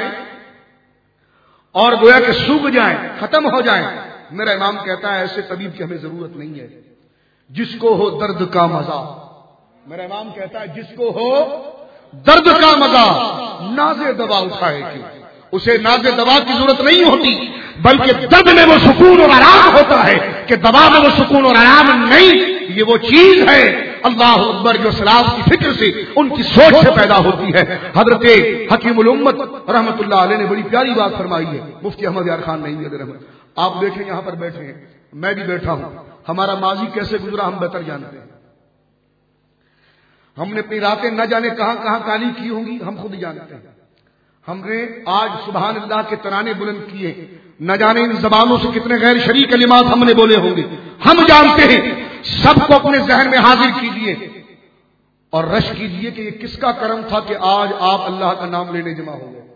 اور گویا کہ سوکھ جائیں، ختم ہو جائیں، میرا امام کہتا ہے ایسے طبیب کی ہمیں ضرورت نہیں ہے، جس کو ہو درد کا مزہ، میرا امام کہتا ہے جس کو ہو درد کا مزہ ناز دوا اٹھائے گی، اسے ناز دوا کی ضرورت نہیں ہوتی، بلکہ درد میں وہ سکون اور آرام ہوتا ہے کہ دوا میں وہ سکون اور آرام نہیں، یہ وہ چیز ہے اللہ اکبر جو سلام کی فکر سے، ان کی سوچ سے پیدا ہوتی ہے۔ حضرت حکیم الامت رحمت اللہ علیہ نے بڑی پیاری بات فرمائی ہے، مفتی احمد یار خان نعیمی علیہ رحمت۔ آپ دیکھیں یہاں پر بیٹھے ہیں، میں بھی بیٹھا ہوں، ہمارا ماضی کیسے گزرا ہم بہتر جانتے ہیں، ہم نے اپنی راتیں نہ جانے کہاں کہاں کالی کی ہوں گی ہم خود ہی جانتے ہیں، ہم نے آج سبحان اللہ کے ترانے بلند کیے، نہ جانے ان زبانوں سے کتنے غیر شرعی کلمات ہم نے بولے ہوں گے، ہم جانتے ہیں۔ سب کو اپنے ذہن میں حاضر کیجئے اور رش کیجئے کہ یہ کس کا کرم تھا کہ آج آپ اللہ کا نام لینے جمع ہو گئے۔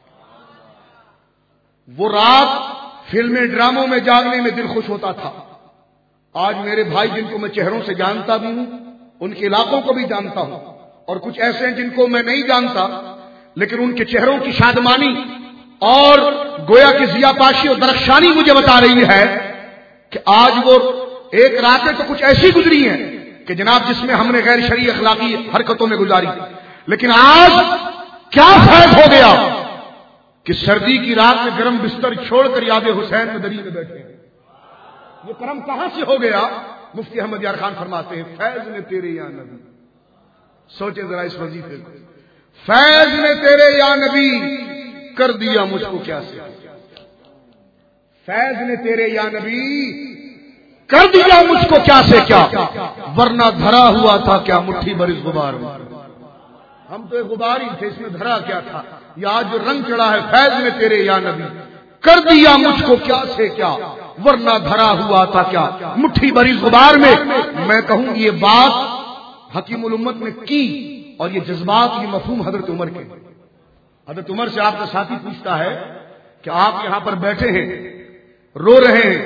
وہ رات فلمیں ڈراموں میں جاگنے میں دل خوش ہوتا تھا، آج میرے بھائی جن کو میں چہروں سے جانتا بھی ہوں، ان کے علاقوں کو بھی جانتا ہوں، اور کچھ ایسے ہیں جن کو میں نہیں جانتا لیکن ان کے چہروں کی شادمانی اور گویا کی ضیا پاشی اور درخشانی مجھے بتا رہی ہے کہ آج وہ ایک راتیں تو کچھ ایسی گزری ہیں کہ جناب جس میں ہم نے غیر شرعی اخلاقی حرکتوں میں گزاری، لیکن آج کیا فیض ہو گیا کہ سردی کی رات میں گرم بستر چھوڑ کر یاد حسین میں دری میں بیٹھے ہیں۔ یہ کرم کہاں سے ہو گیا؟ مفتی احمد یار خان فرماتے ہیں فیض نے تیرے یا نبی، سوچیں ذرا اس وظیفے کو، فیض نے تیرے یا نبی کر دیا مجھ کو کیا سے، فیض نے تیرے یا نبی کر دیا مجھ کو کیا سے کیا، ورنہ دھرا ہوا تھا کیا مٹھی بھر اس غبار میں۔ ہم تو ایک غبار ہی تھے، اس میں دھرا کیا تھا، یہ آج جو رنگ چڑھا ہے فیض نے تیرے یا نبی کر دیا مجھ کو کیا سے کیا، ورنہ دھرا ہوا تھا کیا مٹھی بھری غبار میں۔ میں کہوں یہ بات حکیم الامت نے کی، اور یہ جذبات یہ مفہوم حضرت عمر کے۔ حضرت عمر سے آپ کا ساتھی پوچھتا ہے کہ آپ یہاں پر بیٹھے ہیں، رو رہے ہیں،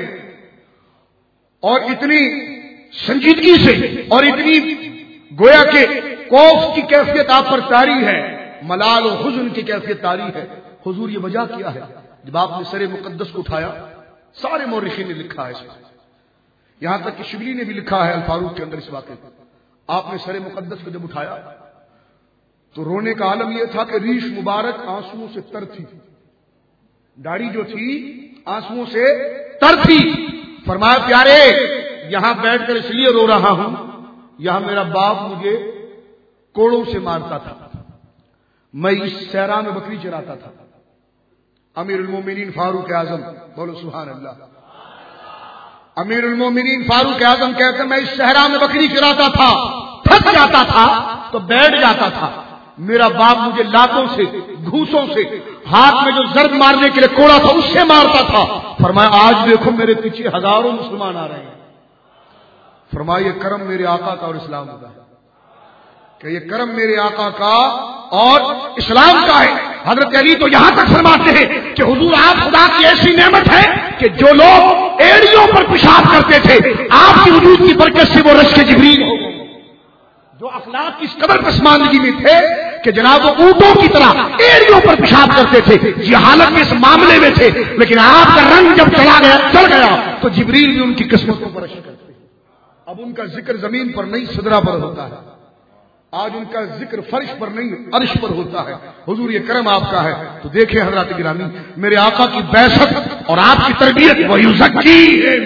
اور اتنی سنجیدگی سے اور اتنی گویا کہ خوف کی کیفیت آپ پر طاری ہے، ملال و حزن کی کیفیت طاری ہے، حضور یہ وجہ کیا ہے؟ جب آپ نے سر مقدس کو اٹھایا، سارے مورخین نے لکھا ہے اس میں، یہاں تک کہ شبلی نے بھی لکھا ہے الفاروق کے اندر اس واقعے کو، آپ نے سر مقدس کو جب اٹھایا تو رونے کا عالم یہ تھا کہ ریش مبارک آنسوؤں سے تر تھی، داڑھی جو تھی آنسوؤں سے تر تھی۔ فرمایا پیارے یہاں بیٹھ کر اس لیے رو رہا ہوں، یہاں میرا باپ مجھے کوڑوں سے مارتا تھا، میں اس صحرا میں بکری چراتا تھا۔ امیر المومنین فاروق اعظم، بولو سبحان اللہ، امیر المومنین فاروق اعظم کہتے ہیں میں اس صحرا میں بکری چراتا تھا، تھک جاتا تھا تو بیٹھ جاتا تھا، میرا باپ مجھے لاتوں سے گھوسوں سے ہاتھ میں جو ضرب مارنے کے لیے کوڑا تھا اس سے مارتا تھا۔ فرمایا آج دیکھو میرے پیچھے ہزاروں مسلمان آ رہے ہیں، فرمایا یہ کرم میرے آقا کا اور اسلام کا ہے، کہ یہ کرم میرے آقا کا اور اسلام کا ہے۔ حضرت علی تو یہاں تک فرماتے ہیں کہ حضور آپ خدا کی ایسی نعمت ہے کہ جو لوگ ایڑیوں پر پیشاب کرتے تھے آپ کی وجود کی برکت سے وہ رشک جبریل ہو گئے، جو اخلاق کی اس قدر پسماندگی میں تھے کہ جناب وہ اونٹوں کی طرح ایڑیوں پر پیشاب کرتے تھے، یہ حالت میں اس معاملے میں تھے، لیکن آپ کا رنگ جب چلا گیا چل گیا تو جبریل بھی ان کی قسمتوں پر رشک کرتے ہیں۔ اب ان کا ذکر زمین پر نہیں صدرہ پر ہوتا ہے، آج ان کا ذکر فرش پر نہیں عرش پر ہوتا ہے۔ حضور یہ کرم آپ کا ہے۔ تو دیکھیں حضرات گرامی، میرے آقا کی بعثت اور آپ کی تربیت، وَيُزَكِّيهِمْ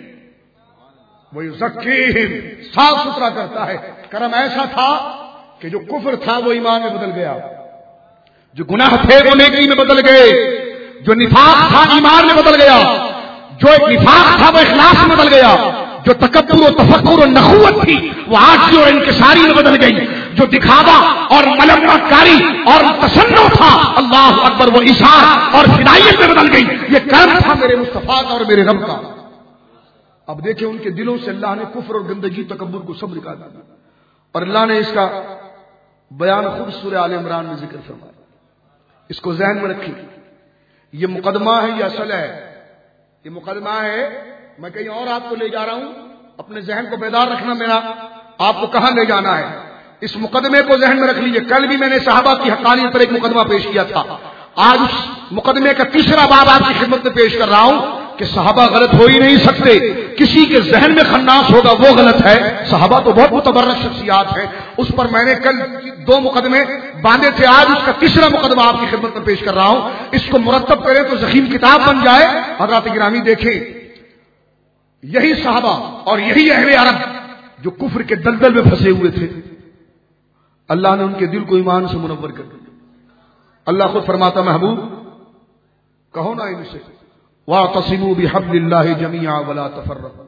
وَيُزَكِّيهِمْ صاف ستھرا کرتا ہے۔ کرم ایسا تھا کہ جو کفر تھا وہ ایمان میں بدل گیا، جو گناہ تھے وہ نیکی میں بدل گئے، جو نفاق تھا ایمان میں بدل گیا، جو ایک نفاق تھا وہ اخلاص میں بدل گیا، جو تکبر و تفکر و نخوت تھی وہ عاجزی اور انکساری میں بدل گئی، جو دکھاوا اور ملمہ کاری اور تسنع تھا اللہ اکبر وہ اظہار اور فدائیت میں بدل گئی۔ یہ کرم تھا میرے مصطفیٰ کا اور میرے رب کا۔ اب دیکھیں ان کے دلوں سے اللہ نے کفر اور گندگی تکبر کو سب نکال دیا، اور اللہ نے اس کا بیان خود سورہ آل عمران میں ذکر فرمایا۔ اس کو ذہن میں رکھیں، یہ مقدمہ ہے یہ اصل ہے، یہ مقدمہ ہے، میں کہیں اور آپ کو لے جا رہا ہوں، اپنے ذہن کو بیدار رکھنا، میرا آپ کو کہاں لے جانا ہے، اس مقدمے کو ذہن میں رکھ لیجئے۔ کل بھی میں نے صحابہ کی حقانیت پر ایک مقدمہ پیش کیا تھا، آج اس مقدمے کا تیسرا باب آپ کی خدمت میں پیش کر رہا ہوں کہ صحابہ غلط ہو ہی نہیں سکتے، کسی کے ذہن میں خناس ہوگا وہ غلط ہے، صحابہ تو بہت متبرک شخصیات ہیں، اس پر میں نے کل دو مقدمے باندھے تھے، آج اس کا تیسرا مقدمہ آپ کی خدمت میں پیش کر رہا ہوں، اس کو مرتب کریں تو ضخیم کتاب بن جائے۔ حضرات گرامی دیکھیں، یہی صحابہ اور یہی اہل عرب جو کفر کے دلدل میں پھنسے ہوئے تھے، اللہ نے ان کے دل کو ایمان سے منور کر دیا۔ اللہ خود فرماتا محبوب کہو نا ان سے وَاعْتَصِمُوا بِحَبْلِ اللَّهِ جَمِيعًا وَلَا تَفَرَّقُوا،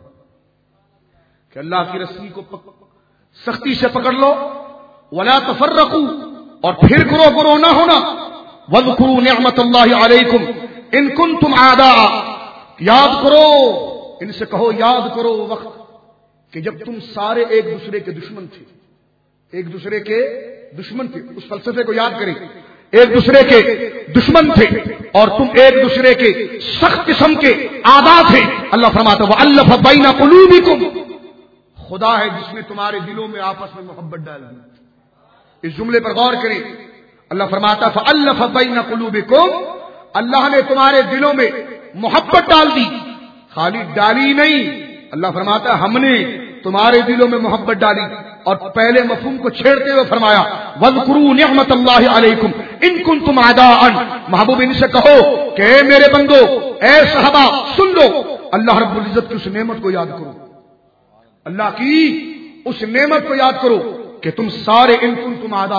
کہ اللہ کی رسی کو سختی سے پکڑ لو، وَلَا تَفَرَّقُوا اور پھر گروہ گروہ نہ ہونا، وَاذْكُرُوا نِعْمَةَ اللَّهِ عَلَيْكُمْ إِن كُنتُمْ أَعْدَاءً، یاد کرو، ان سے کہو یاد کرو وہ وقت کہ جب تم سارے ایک دوسرے کے دشمن تھے، ایک دوسرے کے دشمن تھے، اس فلسفے کو یاد کریں، ایک دوسرے کے دشمن تھے اور تم ایک دوسرے کے سخت قسم کے اعداء تھے۔ اللہ فرماتا ہے وَأَلَّفَ بَيْنَ قُلُوبِكُمْ، خدا ہے جس نے تمہارے دلوں میں آپس میں محبت ڈال دی۔ اس جملے پر غور کریں، اللہ فرماتا ہے فَأَلَّفَ بَيْنَ قُلُوبِكُمْ، اللہ نے تمہارے دلوں میں محبت ڈال دی، خالی ڈالی نہیں، اللہ فرماتا ہے ہم نے تمہارے دلوں میں محبت ڈالی، اور پہلے مفہوم کو چھیڑتے ہوئے فرمایا وَاذْكُرُوا نِعْمَةَ اللَّهِ عَلَيْكُمْ إِن كُنتُمْ أَعْدَاءً، محبوب ان سے کہو کہ اے میرے بندو، اے صحابہ سن لو، اللہ رب العزت کی اس نعمت کو یاد کرو، اللہ کی اس نعمت کو یاد کرو کہ تم سارے ان کنتم أعداء،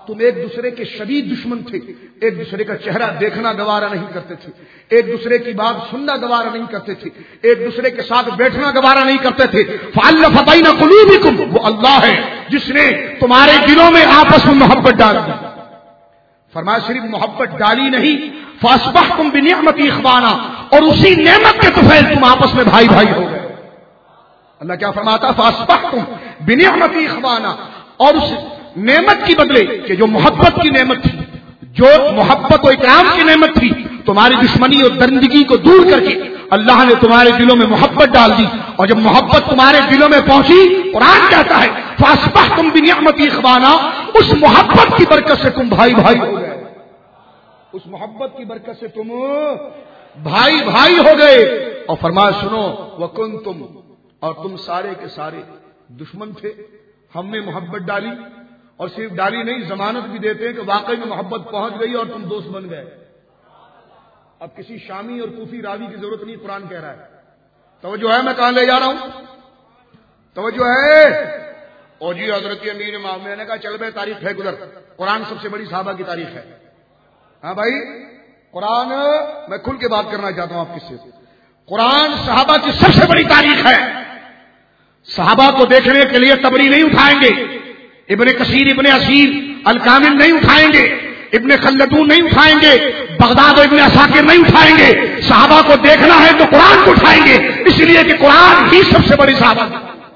تم ایک دوسرے کے شدید دشمن تھے، ایک دوسرے کا چہرہ دیکھنا گوارا نہیں کرتے تھے، ایک دوسرے کی بات سننا گوارا نہیں کرتے تھے، ایک دوسرے کے ساتھ بیٹھنا گوارا نہیں کرتے تھے۔ فَأَلَّفَ بَيْنَ قُلُوبِكُمْ، وہ اللہ ہے جس نے تمہارے دلوں میں آپس میں محبت ڈال دی۔ فرمایا صرف محبت ڈالی نہیں، فَأَصْبَحْتُمْ بِنِعْمَتِي إِخْوَانًا، اور اسی نعمت کے طفیل تم آپس میں بھائی بھائی ہو گئے۔ اللہ کیا فرماتا ہے؟ فَأَصْبَحْتُمْ بِنِعْمَتِي إِخْوَانًا، اور اس نعمت کی بدلے کہ جو محبت کی نعمت تھی، جو محبت و اکرام کی نعمت تھی، تمہاری دشمنی اور درندگی کو دور کر کے اللہ نے تمہارے دلوں میں محبت ڈال دی، اور جب محبت تمہارے دلوں میں پہنچی، قرآن کہتا ہے فَأَصْبَحْتُمْ بِنِعْمَتِي إِخْوَانًا، اس محبت کی برکت سے تم بھائی بھائی ہو گئے، اس محبت کی برکت سے تم بھائی بھائی ہو گئے۔ اور فرمایا سنو وَكُنْتُمْ، اور تم سارے کے سارے دشمن تھے، ہم نے محبت ڈالی، اور صرف ڈالی نہیں، ضمانت بھی دیتے ہیں کہ واقعی میں محبت پہنچ گئی اور تم دوست بن گئے۔ اب کسی شامی اور کوفی راوی کی ضرورت نہیں، قرآن کہہ رہا ہے۔ توجہ ہے میں کہاں لے جا رہا ہوں؟ توجہ ہے؟ اور جی حضرت امیر امام میں نے کہا چل بھائی تاریخ ہے گزر، قرآن سب سے بڑی صحابہ کی تاریخ ہے۔ ہاں بھائی قرآن، میں کھل کے بات کرنا چاہتا ہوں آپ کس سے، قرآن صحابہ کی سب سے بڑی تاریخ ہے۔ صحابہ کو دیکھنے کے لیے تبری نہیں اٹھائیں گے، ابن کثیر ابن اسیر الکامل نہیں اٹھائیں گے، ابن خلدون نہیں اٹھائیں گے، بغداد و ابن عساکر نہیں اٹھائیں گے۔ صحابہ کو دیکھنا ہے تو قرآن کو اٹھائیں گے، اس لیے کہ قرآن ہی سب سے بڑی صحابہ۔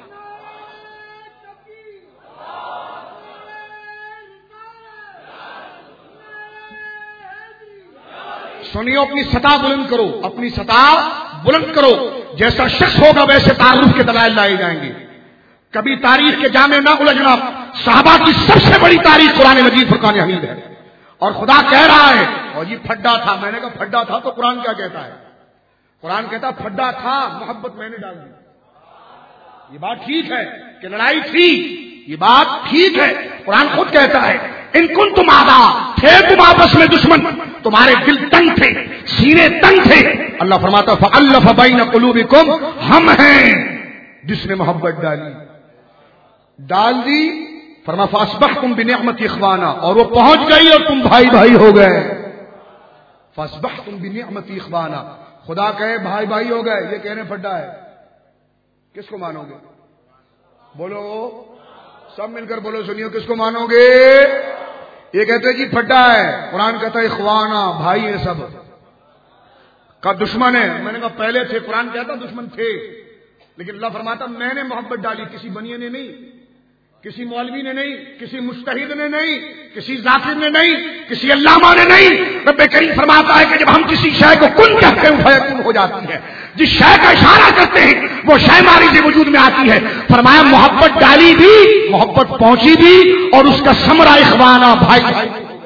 سنیو، اپنی سطح بلند کرو، اپنی سطح بلند کرو، جیسا شخص ہوگا ویسے تعارف کے دلائل لائے جائیں گے۔ کبھی تاریخ کے جامع نہ الجھنا، صحابہ کی سب سے بڑی تاریخ قرآن مجید فرقان حمید ہے۔ اور خدا کہہ رہا ہے، اور یہ پھڈا تھا، میں نے کہا پھڈا تھا تو قرآن کیا کہتا ہے؟ قرآن کہتا پھڈا تھا، محبت میں نے ڈال دی۔ یہ بات ٹھیک ہے کہ لڑائی تھی، یہ بات ٹھیک ہے، قرآن خود کہتا ہے ان کنتم اعداء، تھے تم آپس میں دشمن، تمہارے دل تنگ تھے، سینے تنگ تھے۔ اللہ فرماتا فألف بین قلوبکم، ہم ہیں جس نے محبت ڈالی، ڈال دی۔ فرما فاصبحتم بنعمت اخوانا، اور وہ پہنچ گئی اور تم بھائی بھائی ہو گئے۔ فاصبحتم بنعمت اخوانا، خدا کہے بھائی بھائی ہو گئے، یہ کہنے پھڈا ہے، کس کو مانو گے؟ بولو سب مل کر بولو، سنیو کس کو مانو گے؟ یہ کہتے جی پھڈا ہے، قرآن کہتا ہے اخوانا، بھائی ہیں سب، کا دشمن ہے۔ میں نے کہا پہلے تھے، قرآن کہتا دشمن تھے، لیکن اللہ فرماتا میں نے محبت ڈالی، کسی بنیے نے نہیں، کسی مولوی نے نہیں، کسی مجتہد نے نہیں، کسی ذاکر نے نہیں، کسی علامہ نے نہیں۔ رب کریم فرماتا ہے کہ جب ہم کسی شے کو کن کہتے ہیں فیکون ہو جاتی ہے، جس شے کا اشارہ کرتے ہیں وہ شے ہماری سے وجود میں آتی ہے۔ فرمایا محبت ڈالی بھی، محبت پہنچی بھی، اور اس کا ثمرہ اخوانا، بھائی بھائی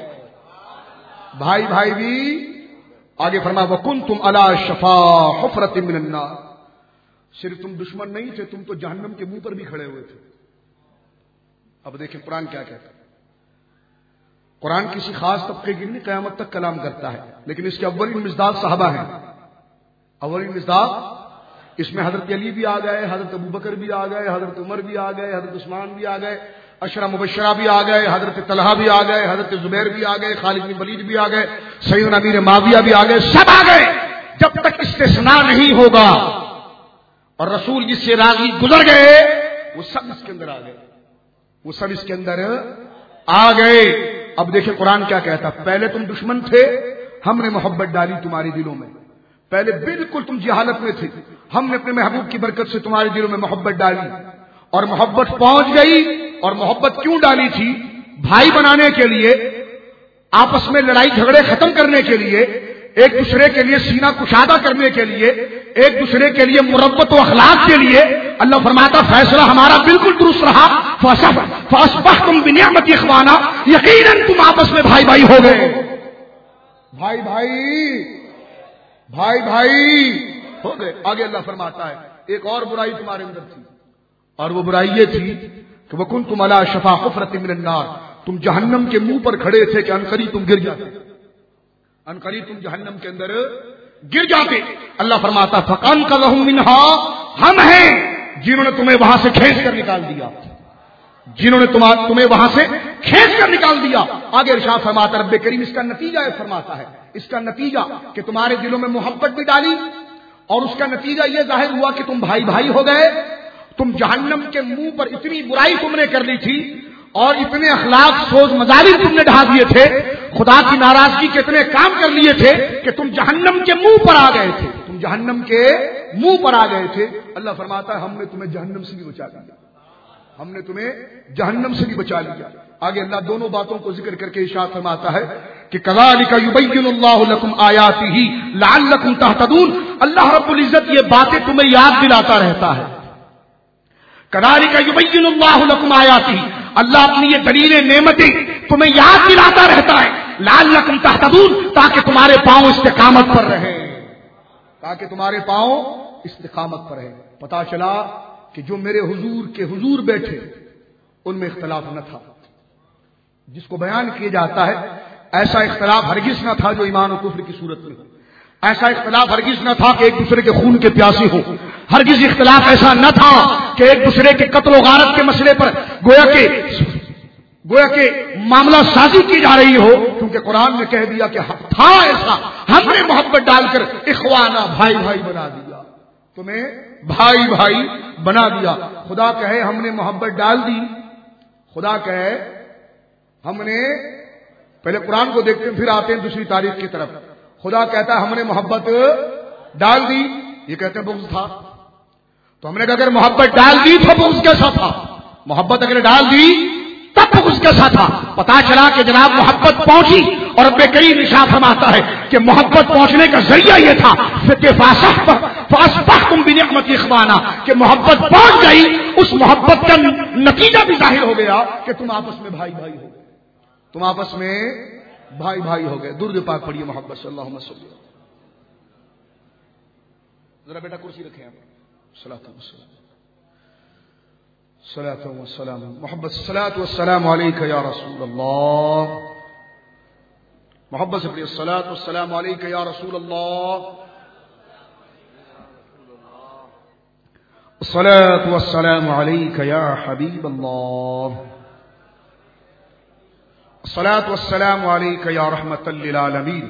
بھائی بھائی بھی۔ آگے فرمایا وکنتم علی شفا حفرۃ من النار، صرف تم دشمن نہیں تھے، تم تو جہنم کے منہ پر بھی کھڑے ہوئے تھے۔ اب دیکھیں قرآن کیا کہتا ہے۔ قرآن کسی خاص طبقے کی نہیں، قیامت تک کلام کرتا ہے، لیکن اس کے اولین مصداق صحابہ ہیں۔ اولین مصداق اس میں حضرت علی بھی آ گئے، حضرت ابوبکر بھی آ گئے، حضرت عمر بھی آ گئے، حضرت عثمان بھی آ گئے، عشرہ مبشرہ بھی آ گئے، حضرت طلحہ بھی آ گئے، حضرت زبیر بھی آ گئے، خالد بن ولید بھی آ گئے، سیدنا امیر معاویہ بھی آ گئے، سب آ گئے۔ جب تک استثناء نہیں ہوگا اور رسول جس سے راضی گزر گئے وہ سب اس کے اندر آ گئے، وہ سب اس کے اندر آ گئے۔ اب دیکھیں قرآن کیا کہتا، پہلے تم دشمن تھے، ہم نے محبت ڈالی تمہارے دلوں میں، پہلے بالکل تم جہالت میں تھے، ہم نے اپنے محبوب کی برکت سے تمہارے دلوں میں محبت ڈالی، اور محبت پہنچ گئی۔ اور محبت کیوں ڈالی تھی؟ بھائی بنانے کے لیے، آپس میں لڑائی جھگڑے ختم کرنے کے لیے، ایک دوسرے کے لیے سینہ کشادہ کرنے کے لیے، ایک دوسرے کے لیے مربت و اخلاق کے لیے۔ اللہ فرماتا فیصلہ ہمارا بالکل درست رہا، فاصبحتم بنعمت اخوانا، یقیناً تم آپس میں بھائی بھائی ہو گئے، بھائی بھائی بھائی بھائی ہو گئے۔ آگے اللہ فرماتا ہے ایک اور برائی تمہارے اندر تھی، اور وہ برائی یہ تھی کہ وکنتم علی شفا حفرۃ من النار، تم جہنم کے منہ پر کھڑے تھے کہ عنقریب تم گر جاتے، عنقریب تم جہنم کے اندر گر جاتے۔ اللہ فرماتا فَأَنْقَذَهُم مِّنْهَا، ہم ہیں جنہوں نے تمہیں وہاں سے کھینچ کر نکال دیا، جنہوں نے تمہیں وہاں سے کھینچ کر نکال دیا. آگے ارشاد فرماتا رب کریم اس کا نتیجہ یہ فرماتا ہے، اس کا نتیجہ کہ تمہارے دلوں میں محبت بھی ڈالی، اور اس کا نتیجہ یہ ظاہر ہوا کہ تم بھائی بھائی ہو گئے. تم جہنم کے منہ پر اتنی برائی تم نے کر لی تھی اور اتنے اخلاق سوز مظالم تم نے ڈھا دیے تھے، خدا کی ناراضگی کے اتنے کام کر لیے تھے کہ تم جہنم کے منہ پر آ گئے تھے، تم جہنم کے منہ پر آ گئے تھے. اللہ فرماتا ہے ہم نے تمہیں جہنم سے بھی بچا لیا، ہم نے تمہیں جہنم سے بھی بچا لیا. آگے اللہ دونوں باتوں کو ذکر کر کے ارشاد فرماتا ہے کہ کذالک یبین اللہ لکم آیاتہ لعلکم تہتدون. اللہ رب العزت یہ باتیں تمہیں یاد دلاتا رہتا ہے. کذالک یبین اللہ لکم آیاتہ، اللہ اپنی یہ دلیل نعمتیں تمہیں یاد دلاتا رہتا ہے. لعلکم تہتدون، تاکہ تمہارے پاؤں استقامت پر رہیں، تاکہ تمہارے پاؤں استقامت پر رہیں. پتا چلا کہ جو میرے حضور کے حضور بیٹھے ان میں اختلاف نہ تھا. جس کو بیان کیا جاتا ہے ایسا اختلاف ہرگز نہ تھا جو ایمان و کفر کی صورت میں ہو. ایسا اختلاف ہرگز نہ تھا کہ ایک دوسرے کے خون کے پیاسی ہو. ہرگز اختلاف ایسا نہ تھا کہ ایک دوسرے کے قتل و غارت کے مسئلے پر گویا کہ گویا کہ معاملہ سازی کی جا رہی ہو، کیونکہ قرآن نے کہہ دیا کہ تھا ایسا، ہم نے محبت ڈال کر اخوانا بھائی بھائی بنا دیا، تمہیں بھائی بھائی بنا دیا. خدا کہے ہم نے محبت ڈال دی، خدا کہے ہم نے، پہلے قرآن کو دیکھتے ہیں پھر آتے ہیں دوسری تاریخ کی طرف. خدا کہتا ہے ہم نے محبت ڈال دی، یہ کہتے ہیں بغض تھا. تو ہم نے کہا اگر محبت ڈال دی تو بغض کیسا تھا؟ محبت اگر ڈال دی تب بغض کیسا تھا؟ پتا چلا کہ جناب محبت پہنچی، اور رب کریم ارشاد فرماتا ہے کہ محبت پہنچنے کا ذریعہ یہ تھا کہ فاصبحتم بنعمت اخوانا، کہ محبت پہنچ گئی، اس محبت کا نتیجہ بھی ظاہر ہو گیا کہ تم آپس میں بھائی بھائی ہو گئے، تم آپس میں بھائی بھائی ہو گئے. درود پاک پڑھیے محبت صلی اللہ علیہ وسلم. ذرا بیٹا کرسی رکھیں آپ. صلاۃ والسلام صلاۃ والسلام محبت صلاۃ والسلام علیک یا رسول اللہ. محبت سے پڑھیے صلاۃ والسلام علیک یا رسول اللہ. صلاۃ والسلام علیک یا حبیب اللہ. الصلاۃ والسلام علیک یا رحمۃ للعالمین.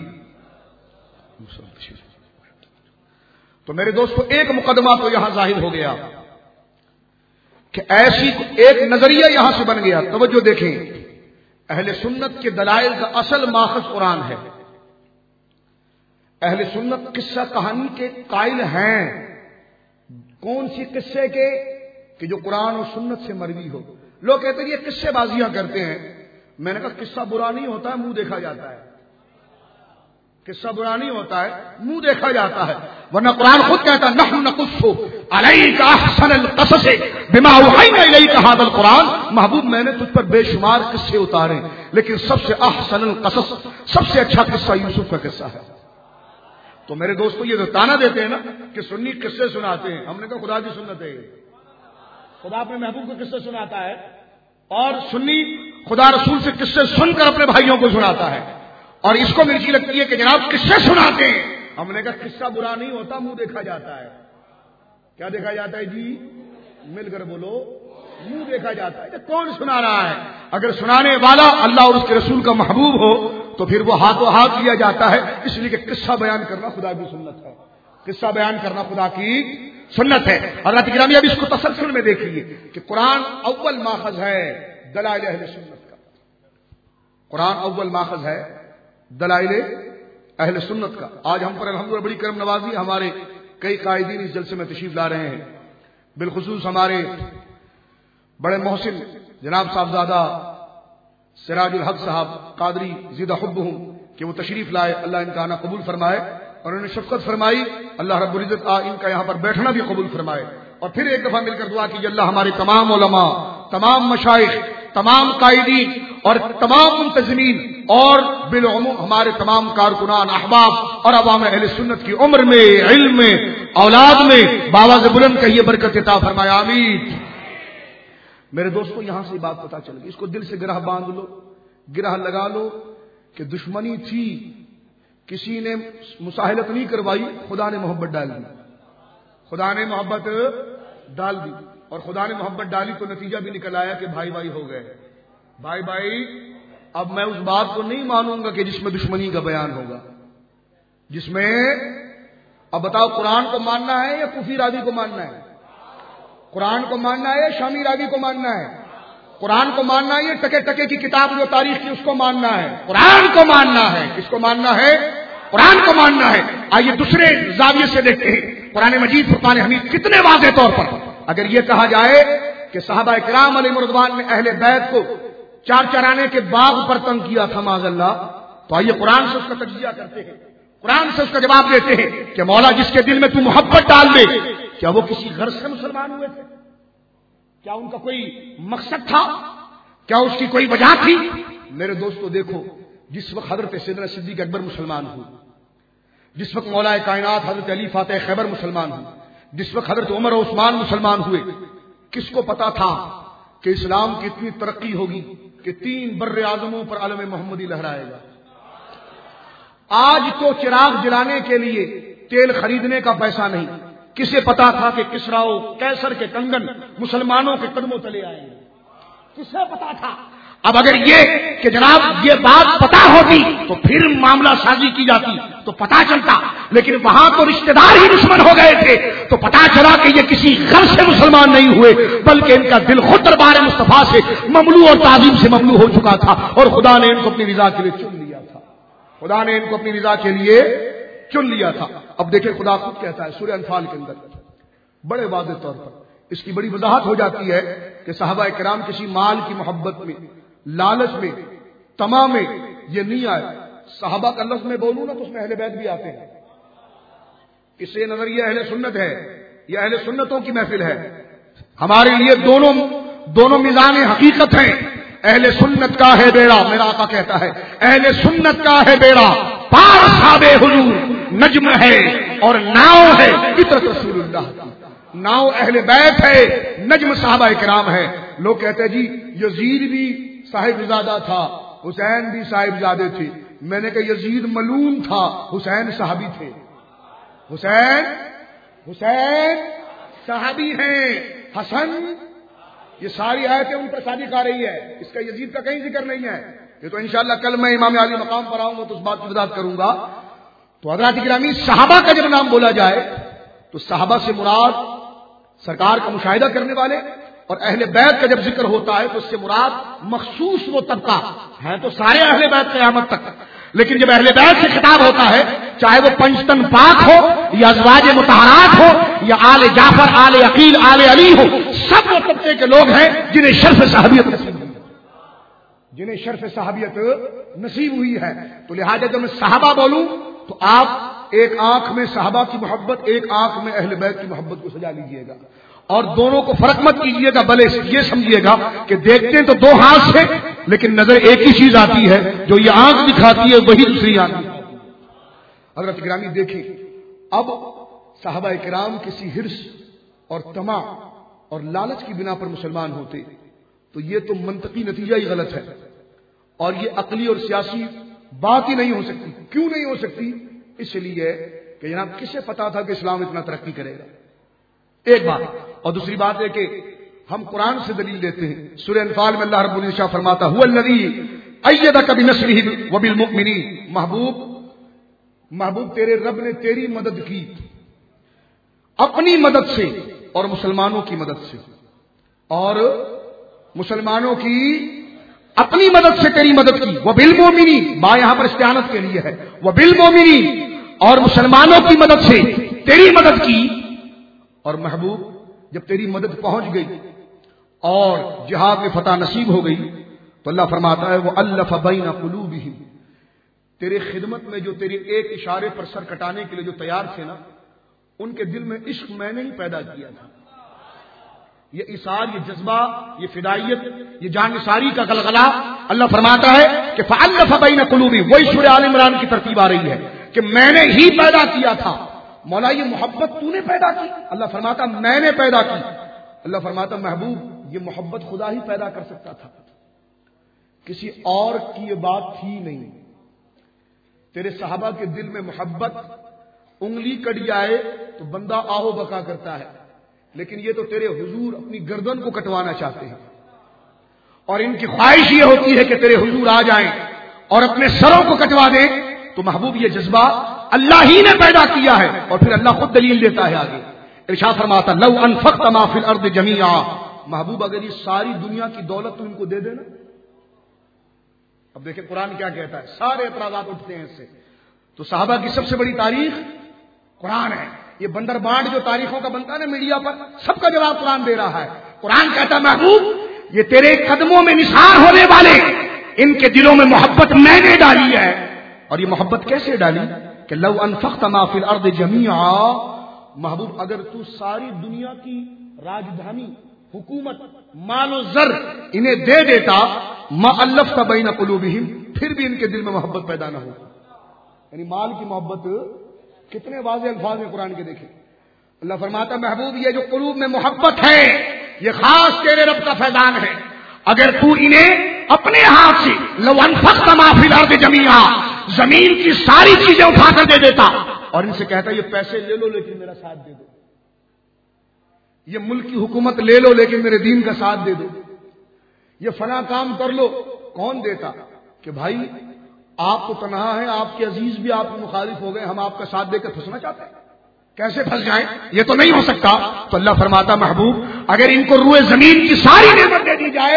تو میرے دوستو ایک مقدمہ تو یہاں ظاہر ہو گیا کہ ایسی ایک نظریہ یہاں سے بن گیا. توجہ دیکھیں، اہل سنت کے دلائل کا اصل ماخذ قرآن ہے. اہل سنت قصہ کہانی کے قائل ہیں. کون سی قصے کے؟ کہ جو قرآن اور سنت سے مروی ہو. لوگ کہتے ہیں یہ قصے بازیاں کرتے ہیں. میں نے کہا قصہ برا نہیں ہوتا ہے، منہ دیکھا جاتا ہے. قصہ برا نہیں ہوتا ہے، منہ دیکھا جاتا ہے. ورنہ قرآن خود کہتا ہے نحن نقص علیک احسن القصص بما اوحینا الیک ھذا القرآن. محبوب میں نے تجھ پر بے شمار قصے اتارے، لیکن سب سے احسن القصص، سب سے اچھا قصہ یوسف کا قصہ ہے. تو میرے دوستو یہ تو تانا دیتے ہیں نا کہ سنی قصے سناتے ہیں. ہم نے کہا خدا کی سنت ہے، خدا اپنے محبوب کو قصے سناتا ہے، اور سنی خدا رسول سے قصے سن کر اپنے بھائیوں کو سناتا ہے. اور اس کو مرچی لگتی ہے کہ جناب قصے سناتے ہیں. ہم نے کہا قصہ برا نہیں ہوتا، منہ دیکھا جاتا ہے. کیا دیکھا جاتا ہے جی؟ مل کر بولو، منہ دیکھا جاتا ہے. کون سنا رہا ہے؟ اگر سنانے والا اللہ اور اس کے رسول کا محبوب ہو تو پھر وہ ہاتھوں ہاتھ لیا جاتا ہے. اس لیے کہ قصہ بیان کرنا خدا کی سنت ہے. قصہ بیان کرنا خدا کی سنت ہے. حضرات گرامی اب اس کو تسلسل میں دیکھیے کہ قرآن اول ماخذ ہے دلائل اہل سنت کا. قرآن اول ماخذ ہے دلائل اہل سنت کا. آج ہم پر الحمدللہ بڑی کرم نوازی، ہمارے کئی قائدین اس جلسے میں تشریف لا رہے ہیں. بالخصوص ہمارے بڑے محسن جناب صاحبزادہ سراج الحق صاحب قادری زیدہ حبہم کہ وہ تشریف لائے. اللہ ان کا آنا قبول فرمائے اور انہوں نے شفقت فرمائی. اللہ رب العزت ان کا یہاں پر بیٹھنا بھی قبول فرمائے. اور پھر ایک دفعہ مل کر دعا کیجیے اللہ ہمارے تمام علماء، تمام مشائخ، تمام قائدین اور تمام منتظمین اور بالعموم ہمارے تمام کارکنان، احباب اور عوام اہل سنت کی عمر میں، علم میں، اولاد میں باواز بلند کہیے برکت عطا فرمائے آمین. میرے دوستو یہاں سے بات پتہ چل گئی. اس کو دل سے گرہ باندھ لو، گرہ لگا لو کہ دشمنی تھی، کسی نے مساہلت نہیں کروائی، خدا نے محبت ڈال دی. خدا نے محبت ڈال دی اور خدا نے محبت ڈالی تو نتیجہ بھی نکل آیا کہ بھائی بھائی ہو گئے. بھائی بھائی اب میں اس بات کو نہیں مانوں گا کہ جس میں دشمنی کا بیان ہوگا، جس میں اب بتاؤ قرآن کو ماننا ہے یا کوفی راوی کو ماننا ہے؟ قرآن کو ماننا ہے یا شامی راوی کو ماننا ہے؟ قرآن کو ماننا ہے یا ٹکے ٹکے کی کتاب جو تاریخ کی اس کو ماننا ہے؟ قرآن کو ماننا ہے۔ کس کو ماننا ہے؟ قرآن کو ماننا ہے۔ آئیے دوسرے زاویے سے دیکھتے ہیں قرآن مجید فرقان حمید کتنے واضح طور پر اگر یہ کہا جائے کہ صحابہ کرام علیہ رضوان نے اہل بیت کو چار چرانے کے باغ پر تنگ کیا تھا معاذ اللہ، تو آئیے قرآن سے اس کا تجزیہ کرتے ہیں، قرآن سے اس کا جواب دیتے ہیں کہ مولا جس کے دل میں تو محبت ڈال دے، کیا وہ کسی غرض سے مسلمان ہوئے تھے؟ کیا ان کا کوئی مقصد تھا؟ کیا اس کی کوئی وجہ تھی؟ میرے دوستو دیکھو، جس وقت حضرت سیدنا صدیق اکبر مسلمان ہوئے، جس وقت مولا کائنات حضرت علی فاتح خیبر مسلمان ہوئے، جس وقت حضرت عمر و عثمان مسلمان ہوئے، کس کو پتا تھا کہ اسلام کی اتنی ترقی ہوگی کہ تین بر اعظموں پر علم محمدی لہرائے گا؟ آج تو چراغ جلانے کے لیے تیل خریدنے کا پیسہ نہیں، کسے پتا تھا کہ کسرا و کیسر کے کنگن مسلمانوں کے قدموں تلے آئیں گے؟ کسے پتا تھا؟ اب اگر یہ کہ جناب یہ بات پتا ہوتی تو پھر معاملہ سازی کی جاتی تو پتا چلتا، لیکن وہاں تو رشتہ دار ہی دشمن ہو گئے تھے، تو پتا چلا کہ یہ کسی غرض سے مسلمان نہیں ہوئے، بلکہ ان کا دل خود دربار مصطفیٰ سے مملو اور تعظیم سے مملو ہو چکا تھا، اور خدا نے ان کو اپنی رضا کے لیے چن لیا تھا، خدا نے ان کو اپنی رضا کے لیے چن لیا تھا۔ اب دیکھیں خدا خود کہتا ہے سورہ انفال کے اندر بڑے واضح طور پر اس کی بڑی وضاحت ہو جاتی ہے کہ صحابہ کرام کسی مال کی محبت میں، لالچ میں، تمام میں یہ نہیں آئے۔ صحابہ کا لفظ میں بولوں نا تو اس میں اہل بیت بھی آتے ہیں، اس سے نظر یہ اہل سنت ہے، یہ اہل سنتوں کی محفل ہے۔ ہمارے لیے دونوں دونوں میزان حقیقت ہیں۔ اہل سنت کا ہے بیڑا، میرا آقا کہتا ہے اہل سنت کا ہے بیڑا، پار صحاب حضور نجم ہے اور ناؤ ہے فطرت رسول اللہ کی، ناؤ اہل بیت ہے، نجم صحابہ کرام ہے۔ لوگ کہتے ہیں جی یزید بھی صاحب زادہ تھا، حسین بھی صاحب زادے تھے۔ میں نے کہا یزید ملعون تھا، حسین صحابی تھے، حسین حسین صحابی ہیں، حسن یہ ساری آیتیں ان پر صادق آ رہی ہے، اس کا یزید کا کہیں ذکر نہیں ہے۔ یہ تو انشاءاللہ کل میں امام علی مقام پر آؤں گا تو اس بات کی وضاحت کروں گا۔ تو حضرات گرامی صحابہ کا جب نام بولا جائے تو صحابہ سے مراد سرکار کا مشاہدہ کرنے والے، اور اہل بیت کا جب ذکر ہوتا ہے تو اس سے مراد مخصوص وہ طبقہ ہیں تو سارے اہل بیت قیامت تک، لیکن جب اہل بیت سے خطاب ہوتا ہے چاہے وہ پنجتن پاک ہو یا ازواج مطہرات ہو یا آل جعفر، آل عقیل، آل علی ہو، سب وہ طبقے کے لوگ ہیں جنہیں شرف صحابیت نصیب ہوئی ہے، جنہیں شرف صحابیت نصیب ہوئی ہے۔ تو لہٰذا جب میں صحابہ بولوں تو آپ ایک آنکھ میں صحابہ کی محبت، ایک آنکھ میں اہل بیت کی محبت کو سجا لیجئے گا، اور دونوں کو فرق مت کیجیے گا، بلے یہ سمجھیے گا کہ دیکھتے ہیں تو دو ہاتھ سے لیکن نظر ایک ہی چیز آتی ہے، جو یہ آنکھ دکھاتی ہے وہی دوسری آنکھ دکھاتی ہے۔ حضرت گرامی دیکھیں، اب صحابہ کرام کسی حرص اور طمع اور لالچ کی بنا پر مسلمان ہوتے تو یہ تو منطقی نتیجہ ہی غلط ہے، اور یہ عقلی اور سیاسی بات ہی نہیں ہو سکتی۔ کیوں نہیں ہو سکتی؟ اس لیے کہ جناب کسے پتا تھا کہ اسلام اتنا ترقی کرے گا؟ ایک بات، اور دوسری بات ہے کہ ہم قرآن سے دلیل دیتے ہیں۔ سورہ انفال میں اللہ رب العزت فرماتا هو الذی ایدک بنصرہ وبالمؤمنین، محبوب محبوب تیرے رب نے تیری مدد کی اپنی مدد سے اور مسلمانوں کی مدد سے، اور مسلمانوں کی اپنی مدد سے تیری مدد کی، وبالمؤمنین با یہاں پر استعانت کے لیے ہے، وبالمؤمنین اور مسلمانوں کی مدد سے تیری مدد کی۔ اور محبوب جب تیری مدد پہنچ گئی اور جہاد میں فتح نصیب ہو گئی تو اللہ فرماتا ہے وہ الف بین قلوبہم، تیرے خدمت میں جو تیرے ایک اشارے پر سر کٹانے کے لیے جو تیار تھے نا، ان کے دل میں عشق میں نے ہی پیدا کیا تھا۔ یہ اثار، یہ جذبہ، یہ فدائیت، یہ جان نثاری کا غلغلہ، اللہ فرماتا ہے کہ فالف بین قلوبہم، وہی سورہ آل عمران کی ترتیب آ رہی ہے کہ میں نے ہی پیدا کیا تھا۔ مولا یہ محبت تو نے پیدا کی؟ اللہ فرماتا میں نے پیدا کی۔ اللہ فرماتا محبوب یہ محبت خدا ہی پیدا کر سکتا تھا، کسی اور کی یہ بات تھی نہیں۔ تیرے صحابہ کے دل میں محبت انگلی کٹ جائے تو بندہ آہو بکا کرتا ہے، لیکن یہ تو تیرے حضور اپنی گردن کو کٹوانا چاہتے ہیں۔ اور ان کی خواہش یہ ہوتی ہے کہ تیرے حضور آ جائیں اور اپنے سروں کو کٹوا دیں، تو محبوب یہ جذبہ اللہ ہی نے پیدا کیا ہے، اور پھر اللہ خود دلیل دیتا ہے آگے، ارشاد فرماتا لو انفقت ما فی الارض جميعا، محبوب اگر یہ ساری دنیا کی دولت تو ان کو دے دینا۔ اب دیکھیں قرآن کیا کہتا ہے، سارے اعتراضات اٹھتے ہیں اس سے۔ تو صحابہ کی سب سے بڑی تاریخ قرآن ہے۔ یہ بندر بانڈ جو تاریخوں کا بنتا ہے نا میڈیا پر، سب کا جواب قرآن دے رہا ہے۔ قرآن کہتا ہے محبوب یہ تیرے قدموں میں نثار ہونے والے ان کے دلوں میں محبت میں نے ڈالی ہے۔ اور یہ محبت کیسے ڈالی کہ لو انفقت ما فی الارض جميعا، محبوب اگر تو ساری دنیا کی راجدھانی، حکومت، مال و زر انہیں دے دیتا، ما الفت بین قلوبہم، پھر بھی ان کے دل میں محبت پیدا نہ ہوتی۔ یعنی مال کی محبت کتنے واضح الفاظ میں قرآن کے دیکھیں۔ اللہ فرماتا محبوب یہ جو قلوب میں محبت ہے یہ خاص تیرے رب کا فیضان ہے۔ اگر تو انہیں اپنے ہاتھ سے لو انفقت ما فی الارض جميعا، زمین کی ساری چیزیں اٹھا کر دے دیتا اور ان سے کہتا یہ پیسے لے لو لیکن میرا ساتھ دے دو، یہ ملک کی حکومت لے لو لیکن میرے دین کا ساتھ دے دو، یہ فلاں کام کر لو، کون دیتا کہ بھائی آپ تو تنہا ہیں، آپ کے عزیز بھی آپ کے مخالف ہو گئے، ہم آپ کا ساتھ دے کر پھنسنا چاہتے ہیں، کیسے پھنس جائیں، یہ تو نہیں ہو سکتا۔ تو اللہ فرماتا محبوب اگر ان کو روئے زمین کی ساری نعمت دے دی جائے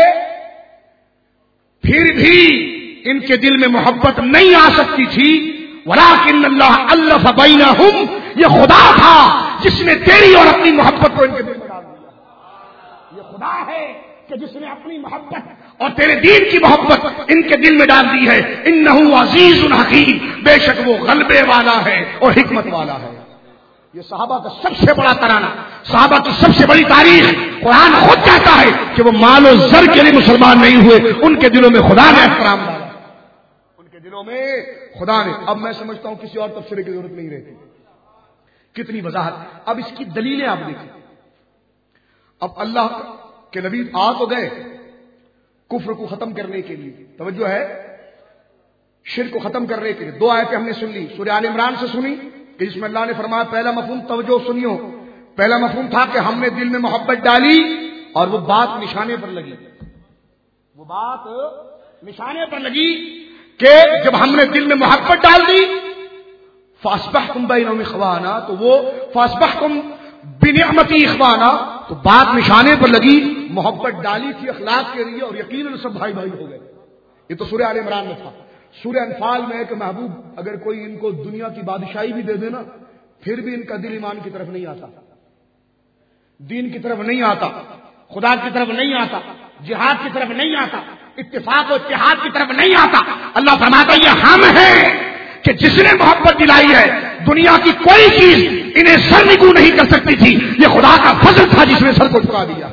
پھر بھی ان کے دل میں محبت نہیں آ سکتی تھی، ولیکن اللہ الف بینہم، یہ خدا تھا جس نے تیری اور اپنی محبت کو ان کے دل میں ڈال دیا۔ یہ خدا ہے کہ جس نے اپنی محبت اور تیرے دین کی محبت ان کے دل میں ڈال دی ہے۔ انہ عزیز حکیم، بے شک وہ غلبے والا ہے اور حکمت والا ہے۔ یہ صحابہ کا سب سے بڑا ترانہ، صحابہ کی سب سے بڑی تاریخ۔ قرآن خود کہتا ہے کہ وہ مال و زر کے لیے مسلمان نہیں ہوئے، ان کے دلوں میں خدا نے احترام ڈالا، ان کے دلوں میں خدا نے۔ اب میں سمجھتا ہوں کسی اور تفسیر کی ضرورت نہیں رہتی، کتنی وضاحت۔ اب اس کی دلیلیں آپ دیکھیں۔ اب اللہ کہ نبی آ تو گئے کفر کو ختم کرنے کے لیے، توجہ ہے، شرک کو ختم کرنے کے لیے۔ دو آیتیں ہم نے سن لی، سورہ آل عمران سے سنی کہ جس میں اللہ نے فرمایا پہلا مفہوم توجہ سنیو، پہلا مفہوم تھا کہ ہم نے دل میں محبت ڈالی اور وہ بات نشانے پر لگی، وہ بات نشانے پر لگی کہ جب ہم نے دل میں محبت ڈال دی فاصبحتم بینہم اخوانا، تو وہ فاصبحتم بنعمتی اخوانا، تو بات نشانے پر لگی، محبت ڈالی تھی اخلاق کے لیے اور یقیناً سب بھائی بھائی ہو گئے۔ یہ تو سورہ آل عمران میں تھا۔ سورہ انفال میں ہے کہ محبوب اگر کوئی ان کو دنیا کی بادشاہی بھی دے دینا پھر بھی ان کا دل ایمان کی طرف نہیں آتا، دین کی طرف نہیں آتا، خدا کی طرف نہیں آتا، جہاد کی طرف نہیں آتا، اتفاق و اتحاد کی طرف نہیں آتا۔ اللہ فرماتا یہ ہم ہیں کہ جس نے محبت دلائی ہے، دنیا کی کوئی چیز انہیں سر نگو نہیں کر سکتی تھی، یہ خدا کا فضل تھا جس نے سر کو جھکا دیا۔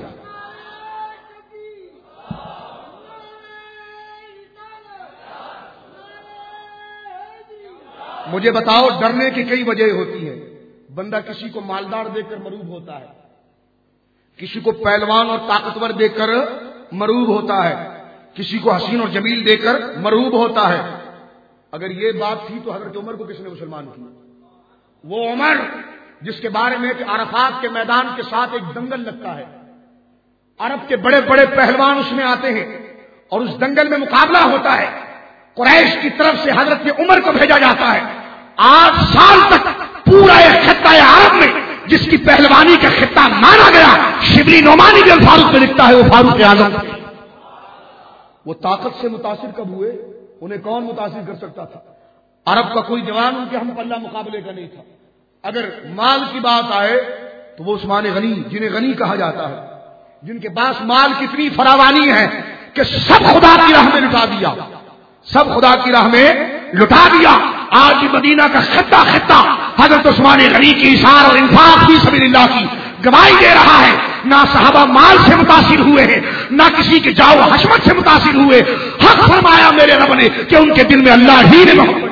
مجھے بتاؤ ڈرنے کی کئی وجہ ہوتی ہے۔ بندہ کسی کو مالدار دیکھ کر مروب ہوتا ہے، کسی کو پہلوان اور طاقتور دیکھ کر مروب ہوتا ہے، کسی کو حسین اور جمیل دیکھ کر مروب ہوتا ہے۔ اگر یہ بات تھی تو حضرت عمر کو کس نے مسلمان کیا؟ وہ عمر جس کے بارے میں کہ عرفات کے میدان کے ساتھ ایک دنگل لگتا ہے، عرب کے بڑے بڑے پہلوان اس میں آتے ہیں اور اس دنگل میں مقابلہ ہوتا ہے، قریش کی طرف سے حضرت عمر کو بھیجا جاتا ہے۔ آٹھ سال تک پورا ایک خطہ عرب میں جس کی پہلوانی کا خطہ مانا گیا، شبلی نعمانی کے الفاظ میں لکھتا ہے وہ فاروق اعظم۔ وہ طاقت سے متاثر کب ہوئے؟ انہیں کون متاثر کر سکتا تھا؟ عرب کا کوئی جوان ان کے ہم پلہ مقابلے کا نہیں تھا۔ اگر مال کی بات آئے تو وہ عثمان غنی، جنہیں غنی کہا جاتا ہے، جن کے پاس مال کی اتنی فراوانی ہے کہ سب خدا کی راہ میں لٹا دیا، سب خدا کی راہ میں لٹا دیا۔ آج مدینہ کا خطہ خطہ حضرت عثمان غنی کی اشار اور انفاق فی سبیل اللہ کی گواہی دے رہا ہے۔ نہ صحابہ مال سے متاثر ہوئے ہیں، نہ کسی کے جاؤ حشمت سے متاثر ہوئے۔ حق فرمایا میرے رب نے کہ ان کے دل میں اللہ ہی نے محبت۔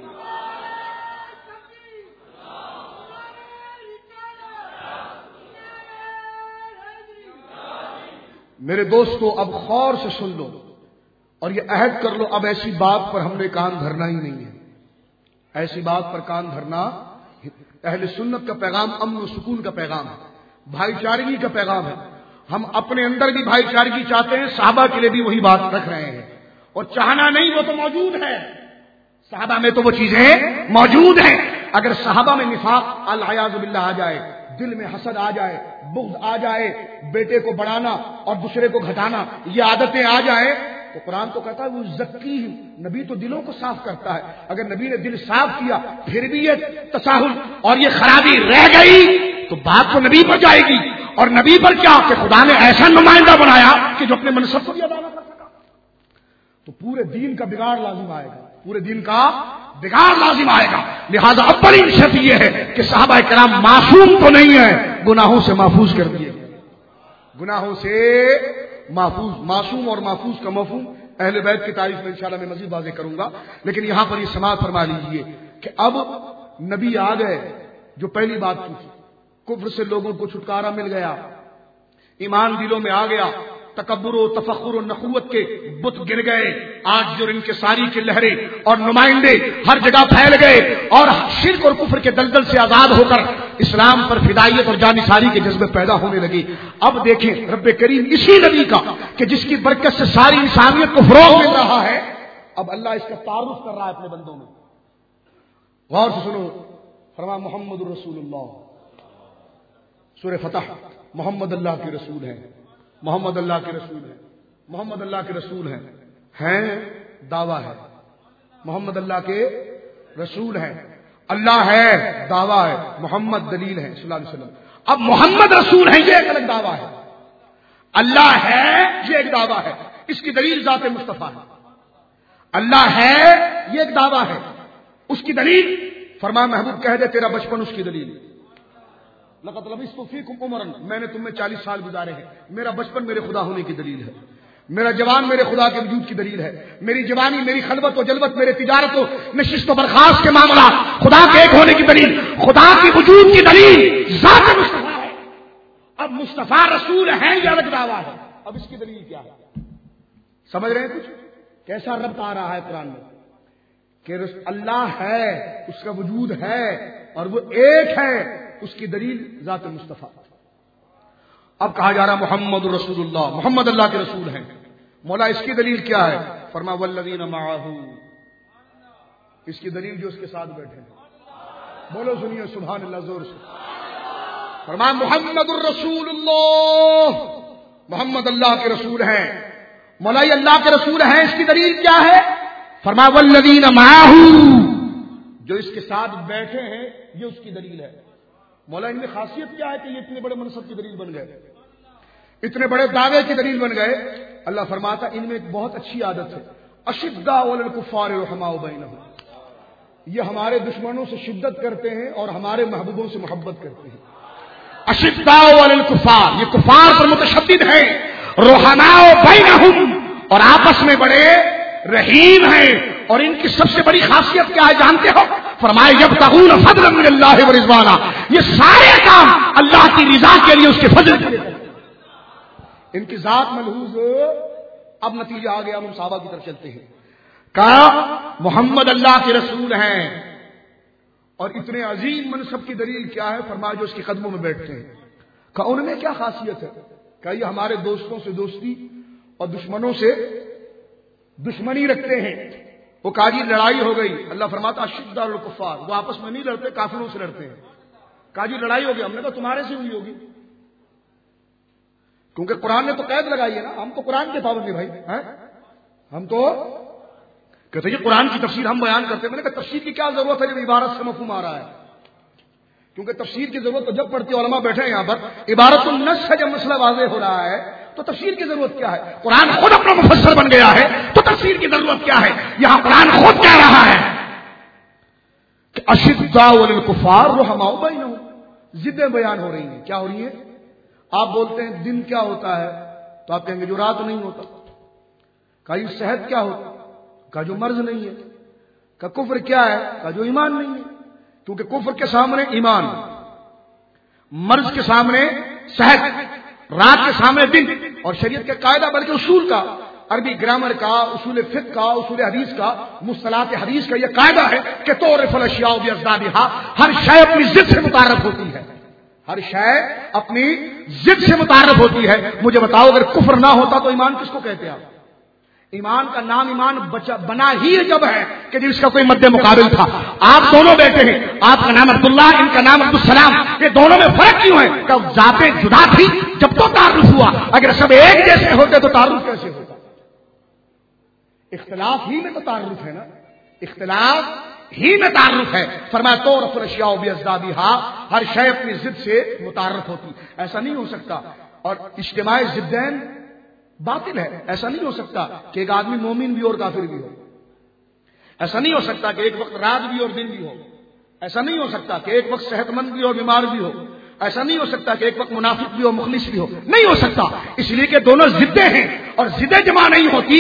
میرے دوستو اب غور سے سن لو اور یہ عہد کر لو، اب ایسی بات پر ہم نے کان دھرنا ہی نہیں ہے، ایسی بات پر کان دھرنا۔ اہل سنت کا پیغام امن و سکون کا پیغام ہے، بھائی چارگی کا پیغام ہے، ہم اپنے اندر بھی بھائی چارگی چاہتے ہیں، صحابہ کے لیے بھی وہی بات رکھ رہے ہیں. اور چاہنا نہیں، وہ تو موجود ہے، صحابہ میں تو وہ چیزیں موجود ہیں. اگر صحابہ میں نفاق العیاذ باللہ آ جائے، دل میں حسد آ جائے، بغض آ جائے، بیٹے کو بڑھانا اور دوسرے کو گھٹانا، یہ عادتیں آ جائیں، تو قرآن تو کہتا ہے وہ زکی، نبی تو دلوں کو صاف کرتا ہے. اگر نبی نے دل صاف کیا پھر بھی یہ تساہل اور یہ خرابی رہ گئی تو بات تو نبی پر جائے گی. اور نبی پر کیا کہ خدا نے ایسا نمائندہ بنایا کہ جو اپنے منصب کو بھی ادا نہ کر سکا، تو پورے دین کا بگاڑ لازم آئے گا، پورے دین کا بگاڑ لازم آئے گا. لہذا اولین شرط یہ ہے کہ صحابہ کرام معصوم تو نہیں ہے، گناہوں سے محفوظ کر دیے، گناہوں سے محفوظ. معصوم اور محفوظ کا مفہوم اہل بیت کی تعریف میں انشاءاللہ میں مزید واضح کروں گا، لیکن یہاں پر یہ سماعت فرما لیجیے کہ اب نبی آ گئے. جو پہلی بات پوچھی، کفر سے لوگوں کو چھٹکارا مل گیا، ایمان دلوں میں آ گیا، تکبر و تفخر و نخوت کے بت گر گئے. آج جو ان کے ساری کی لہریں اور نمائندے ہر جگہ پھیل گئے اور شرک اور کفر کے دلدل سے آزاد ہو کر اسلام پر فدائیت اور جانثاری کے جذبے پیدا ہونے لگے. اب دیکھیں رب کریم اسی نبی کا کہ جس کی برکت سے ساری انسانیت کو فروغ مل رہا ہے، اب اللہ اس کا تعارف کر رہا ہے اپنے بندوں میں. غور سے سنو، فرما محمد الرسول اللہ. سورہ فتح، محمد اللہ کے رسول ہیں، محمد اللہ کے رسول ہیں، محمد اللہ کے رسول ہیں. ہیں دعویٰ ہے محمد اللہ کے رسول ہیں، اللہ ہے دعویٰ ہے، محمد دلیل ہے صلی اللہ علیہ وسلم. اب محمد رسول ہیں یہ ایک الگ دعویٰ ہے، اللہ ہے یہ ایک دعویٰ ہے، اس کی دلیل ذات مصطفیٰ ہے. اللہ ہے یہ ایک دعویٰ ہے، اس کی دلیل فرما محبوب کہہ دے تیرا بچپن اس کی دلیل. لقد لبثت فیکم عمرا، میں نے تم میں چالیس سال گزارے ہیں، میرا بچپن میرے خدا ہونے کی دلیل ہے، میرا جوان میرے خدا کے وجود کی دلیل ہے، میری جوانی میری خلوت و جلوت میرے تجارت و نشست و برخاست کے معاملات خدا کے ایک ہونے کی دلیل، خدا کی وجود کی دلیل ذات مصطفیٰ ہے. اب مصطفیٰ رسول ہیں یہ الگ دعویٰ ہے. اب اس کی دلیل کیا ہے؟ سمجھ رہے ہیں کچھ کیسا ربط آ رہا ہے قرآن میں کہ اللہ ہے، اس کا وجود ہے اور وہ ایک ہے، اس کی دلیل ذات مصطفیٰ. اب کہا جا رہا محمد رسول اللہ، محمد اللہ کے رسول ہیں. مولا اس کی دلیل کیا ہے؟ فرما والذین معہ، اس کی دلیل جو اس کے ساتھ بیٹھے ہیں. بولو سنیے سبحان اللہ زور سے. فرما محمد الرسول اللہ، محمد اللہ کے رسول ہیں. مولا یہ اللہ کے رسول ہیں، اس کی دلیل کیا ہے؟ فرما والذین معہ، جو اس کے ساتھ بیٹھے ہیں یہ اس کی دلیل ہے. مولا ان میں خاصیت کیا ہے کہ یہ اتنے بڑے منصب کی دلیل بن گئے، اتنے بڑے دعوے کی دلیل بن گئے؟ اللہ فرماتا ان میں ایک بہت اچھی عادت ہے، اشداء علی الکفار رحماء بینہم، یہ ہمارے دشمنوں سے شدت کرتے ہیں اور ہمارے محبوبوں سے محبت کرتے ہیں. اشداء علی الکفار، یہ کفار پر متشدد ہیں، رحماء بینہم، اور آپس میں بڑے رحیم ہیں. اور ان کی سب سے بڑی خاصیت کیا ہے جانتے ہو؟ فرمائے یبتغون فضلا من اللہ ورضوانا، یہ سارے کام اللہ کی رضا کے لیے، اس کے فضل کے لیے. ان کی ذات ملحوظ. اب نتیجہ آ گیا، ہم صحابہ کی طرف چلتے ہیں. کہا محمد اللہ کے رسول ہیں اور اتنے عظیم منصب کی دلیل کیا ہے؟ فرمایا جو اس کے قدموں میں بیٹھتے ہیں. کہا ان میں کیا خاصیت ہے؟ کہا یہ ہمارے دوستوں سے دوستی اور دشمنوں سے دشمنی رکھتے ہیں. وہ کہا جی لڑائی ہو گئی، اللہ فرماتا اشداء علی الکفار، وہ آپس میں نہیں لڑتے، کافروں سے لڑتے ہیں. کہا جی لڑائی ہو گئی، ہم نے کہا تمہارے سے ہوئی ہوگی، کیونکہ قرآن نے تو قید لگائی ہے نا، ہم تو قرآن کے پابند بھائی ہیں، ہم تو کہتے ہیں قرآن کی تفسیر ہم بیان کرتے ہیں. میں نے کہا تفسیر کی کیا ضرورت ہے جب عبارت سے مفہوم آ رہا ہے؟ کیونکہ تفسیر کی ضرورت تو جب پڑتی ہے، علماء بیٹھے ہیں یہاں پر، عبارت النص ہے جب مسئلہ واضح ہو رہا ہے تو تفسیر کی ضرورت کیا ہے؟ قرآن خود اپنا مفسر بن گیا ہے تو تفسیر کی ضرورت کیا ہے؟ یہاں قرآن خود کہہ رہا ہے کہ اشداء علی الکفار رحماء بینہم، ضدیں بیان ہو رہی ہیں. کیا ہو رہی ہیں؟ آپ بولتے ہیں دن کیا ہوتا ہے تو آپ کہیں گے جو رات نہیں ہوتا. کہا یہ صحت کیا ہوتا؟ کہا جو مرض نہیں ہے. کہا کفر کیا ہے؟ کہا جو ایمان نہیں ہے. کیونکہ کفر کے سامنے ایمان، مرض کے سامنے صحت، رات کے سامنے دن. اور شریعت کے قاعدہ بلکہ اصول کا، عربی گرامر کا، اصول فقہ کا، اصول حدیث کا، مصطلحات حدیث کا یہ قاعدہ ہے کہ تعرف الاشیاء باضدادها، ہر شے اپنی ضد سے متعارف ہوتی ہے، ہر شے اپنی ضد سے متعارف ہوتی ہے. مجھے بتاؤ اگر کفر نہ ہوتا تو ایمان کس کو کہتے آپ؟ ایمان کا نام ایمان بچا بنا ہی جب ہے کہ جس کا کوئی مد مقابل تھا. آپ دونوں بیٹے ہیں, آپ کا نام عبداللہ, ان کا نام عبدالسلام. یہ دونوں میں فرق کیوں ہے؟ کہ ذاتیں جدا تھی جب تو تعارف ہوا. اگر سب ایک جیسے ہوتے تو تعارف کیسے ہوتا؟ اختلاف ہی میں تو تعارف ہے نا, اختلاف ہی میں تعارف ہے. فرمایا تو رفل اشیاء بازدادیہا, ہر شے اپنی ضد سے متعارف ہوتی. ایسا نہیں ہو سکتا. اور اجتماع ضدین باطل ہے. ایسا نہیں ہو سکتا کہ ایک آدمی مومن بھی اور کافر بھی ہو. ایسا نہیں ہو سکتا کہ ایک وقت رات بھی اور دن بھی ہو. ایسا نہیں ہو سکتا کہ ایک وقت صحت مند بھی اور بیمار بھی ہو. ایسا نہیں ہو سکتا کہ ایک وقت منافق بھی ہو مخلص بھی ہو. نہیں ہو سکتا, اس لیے کہ دونوں ضدیں ہیں اور ضدیں جمع نہیں ہوتی.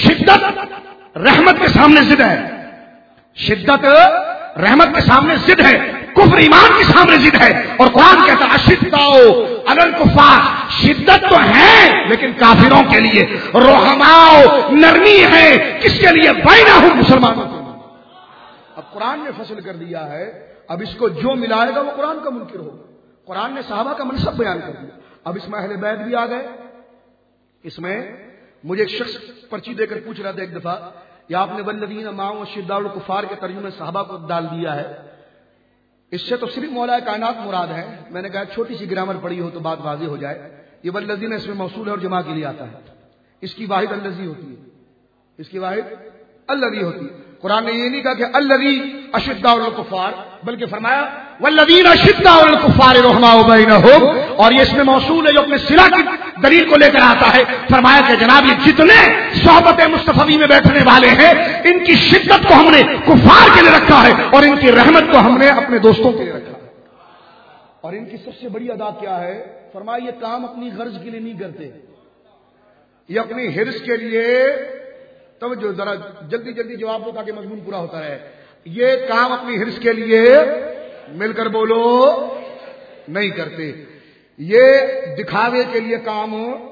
شدت رحمت کے سامنے ضد ہے, شدت رحمت کے سامنے ضد ہے, کفر ایمان کے سامنے ضد ہے. اور قرآن کہتا ہے اشداء علی الکفار, شدت تو ہے لیکن کافروں کے لیے. رحماء نرمی ہے کس کے لیے؟ بینہم, مسلمانوں کے لیے. اب قرآن نے فصل کر دیا ہے, اب اس کو جو ملائے گا وہ قرآن کا منکر ہوگا. قرآن نے صحابہ کا منصب بیان کر دیا. اب اس میں اہل بیت بھی آ گئے. اس میں مجھے ایک شخص پرچی دے کر پوچھ رہا تھا ایک دفعہ, یا آپ نے والذین معه اشداء علی الکفار کے ترجمے صحابہ کو ڈال دیا ہے, اس سے تو صرف مولا کائنات مراد ہے. میں نے کہا چھوٹی سی گرامر پڑھی ہو تو بات واضح ہو جائے. یہ والذین اس میں موصول ہے اور جمع کے لیے آتا ہے. اس کی واحد الذی ہوتی ہے, اس کی واحد الذی ہوتی ہے. قرآن نے یہ نہیں کہا کہ الذی اشداء علی الکفار, بلکہ فرمایا والذین اشداء علی الکفار رحماء بینہم. اور یہ اس میں موصول ہے جو اپنے صلہ کی دلیل کو لے کر آتا ہے. فرمایا کہ جناب یہ جتنے صحبت مصطفی میں بیٹھنے والے ہیں ان کی شدت کو ہم نے کفار کے لیے رکھا ہے اور ان کی رحمت کو ہم نے اپنے دوستوں کے لیے رکھا ہے. اور ان کی سب سے بڑی ادا کیا ہے؟ فرمایا یہ کام اپنی غرض کے لیے نہیں کرتے, یہ اپنی حرص کے لیے. توجہ ذرا جلدی جلدی جواب دو تاکہ مضمون پورا ہوتا رہے. یہ کام اپنی حرص کے لیے, مل کر بولو, نہیں کرتے. یہ دکھاوے کے لیے کام,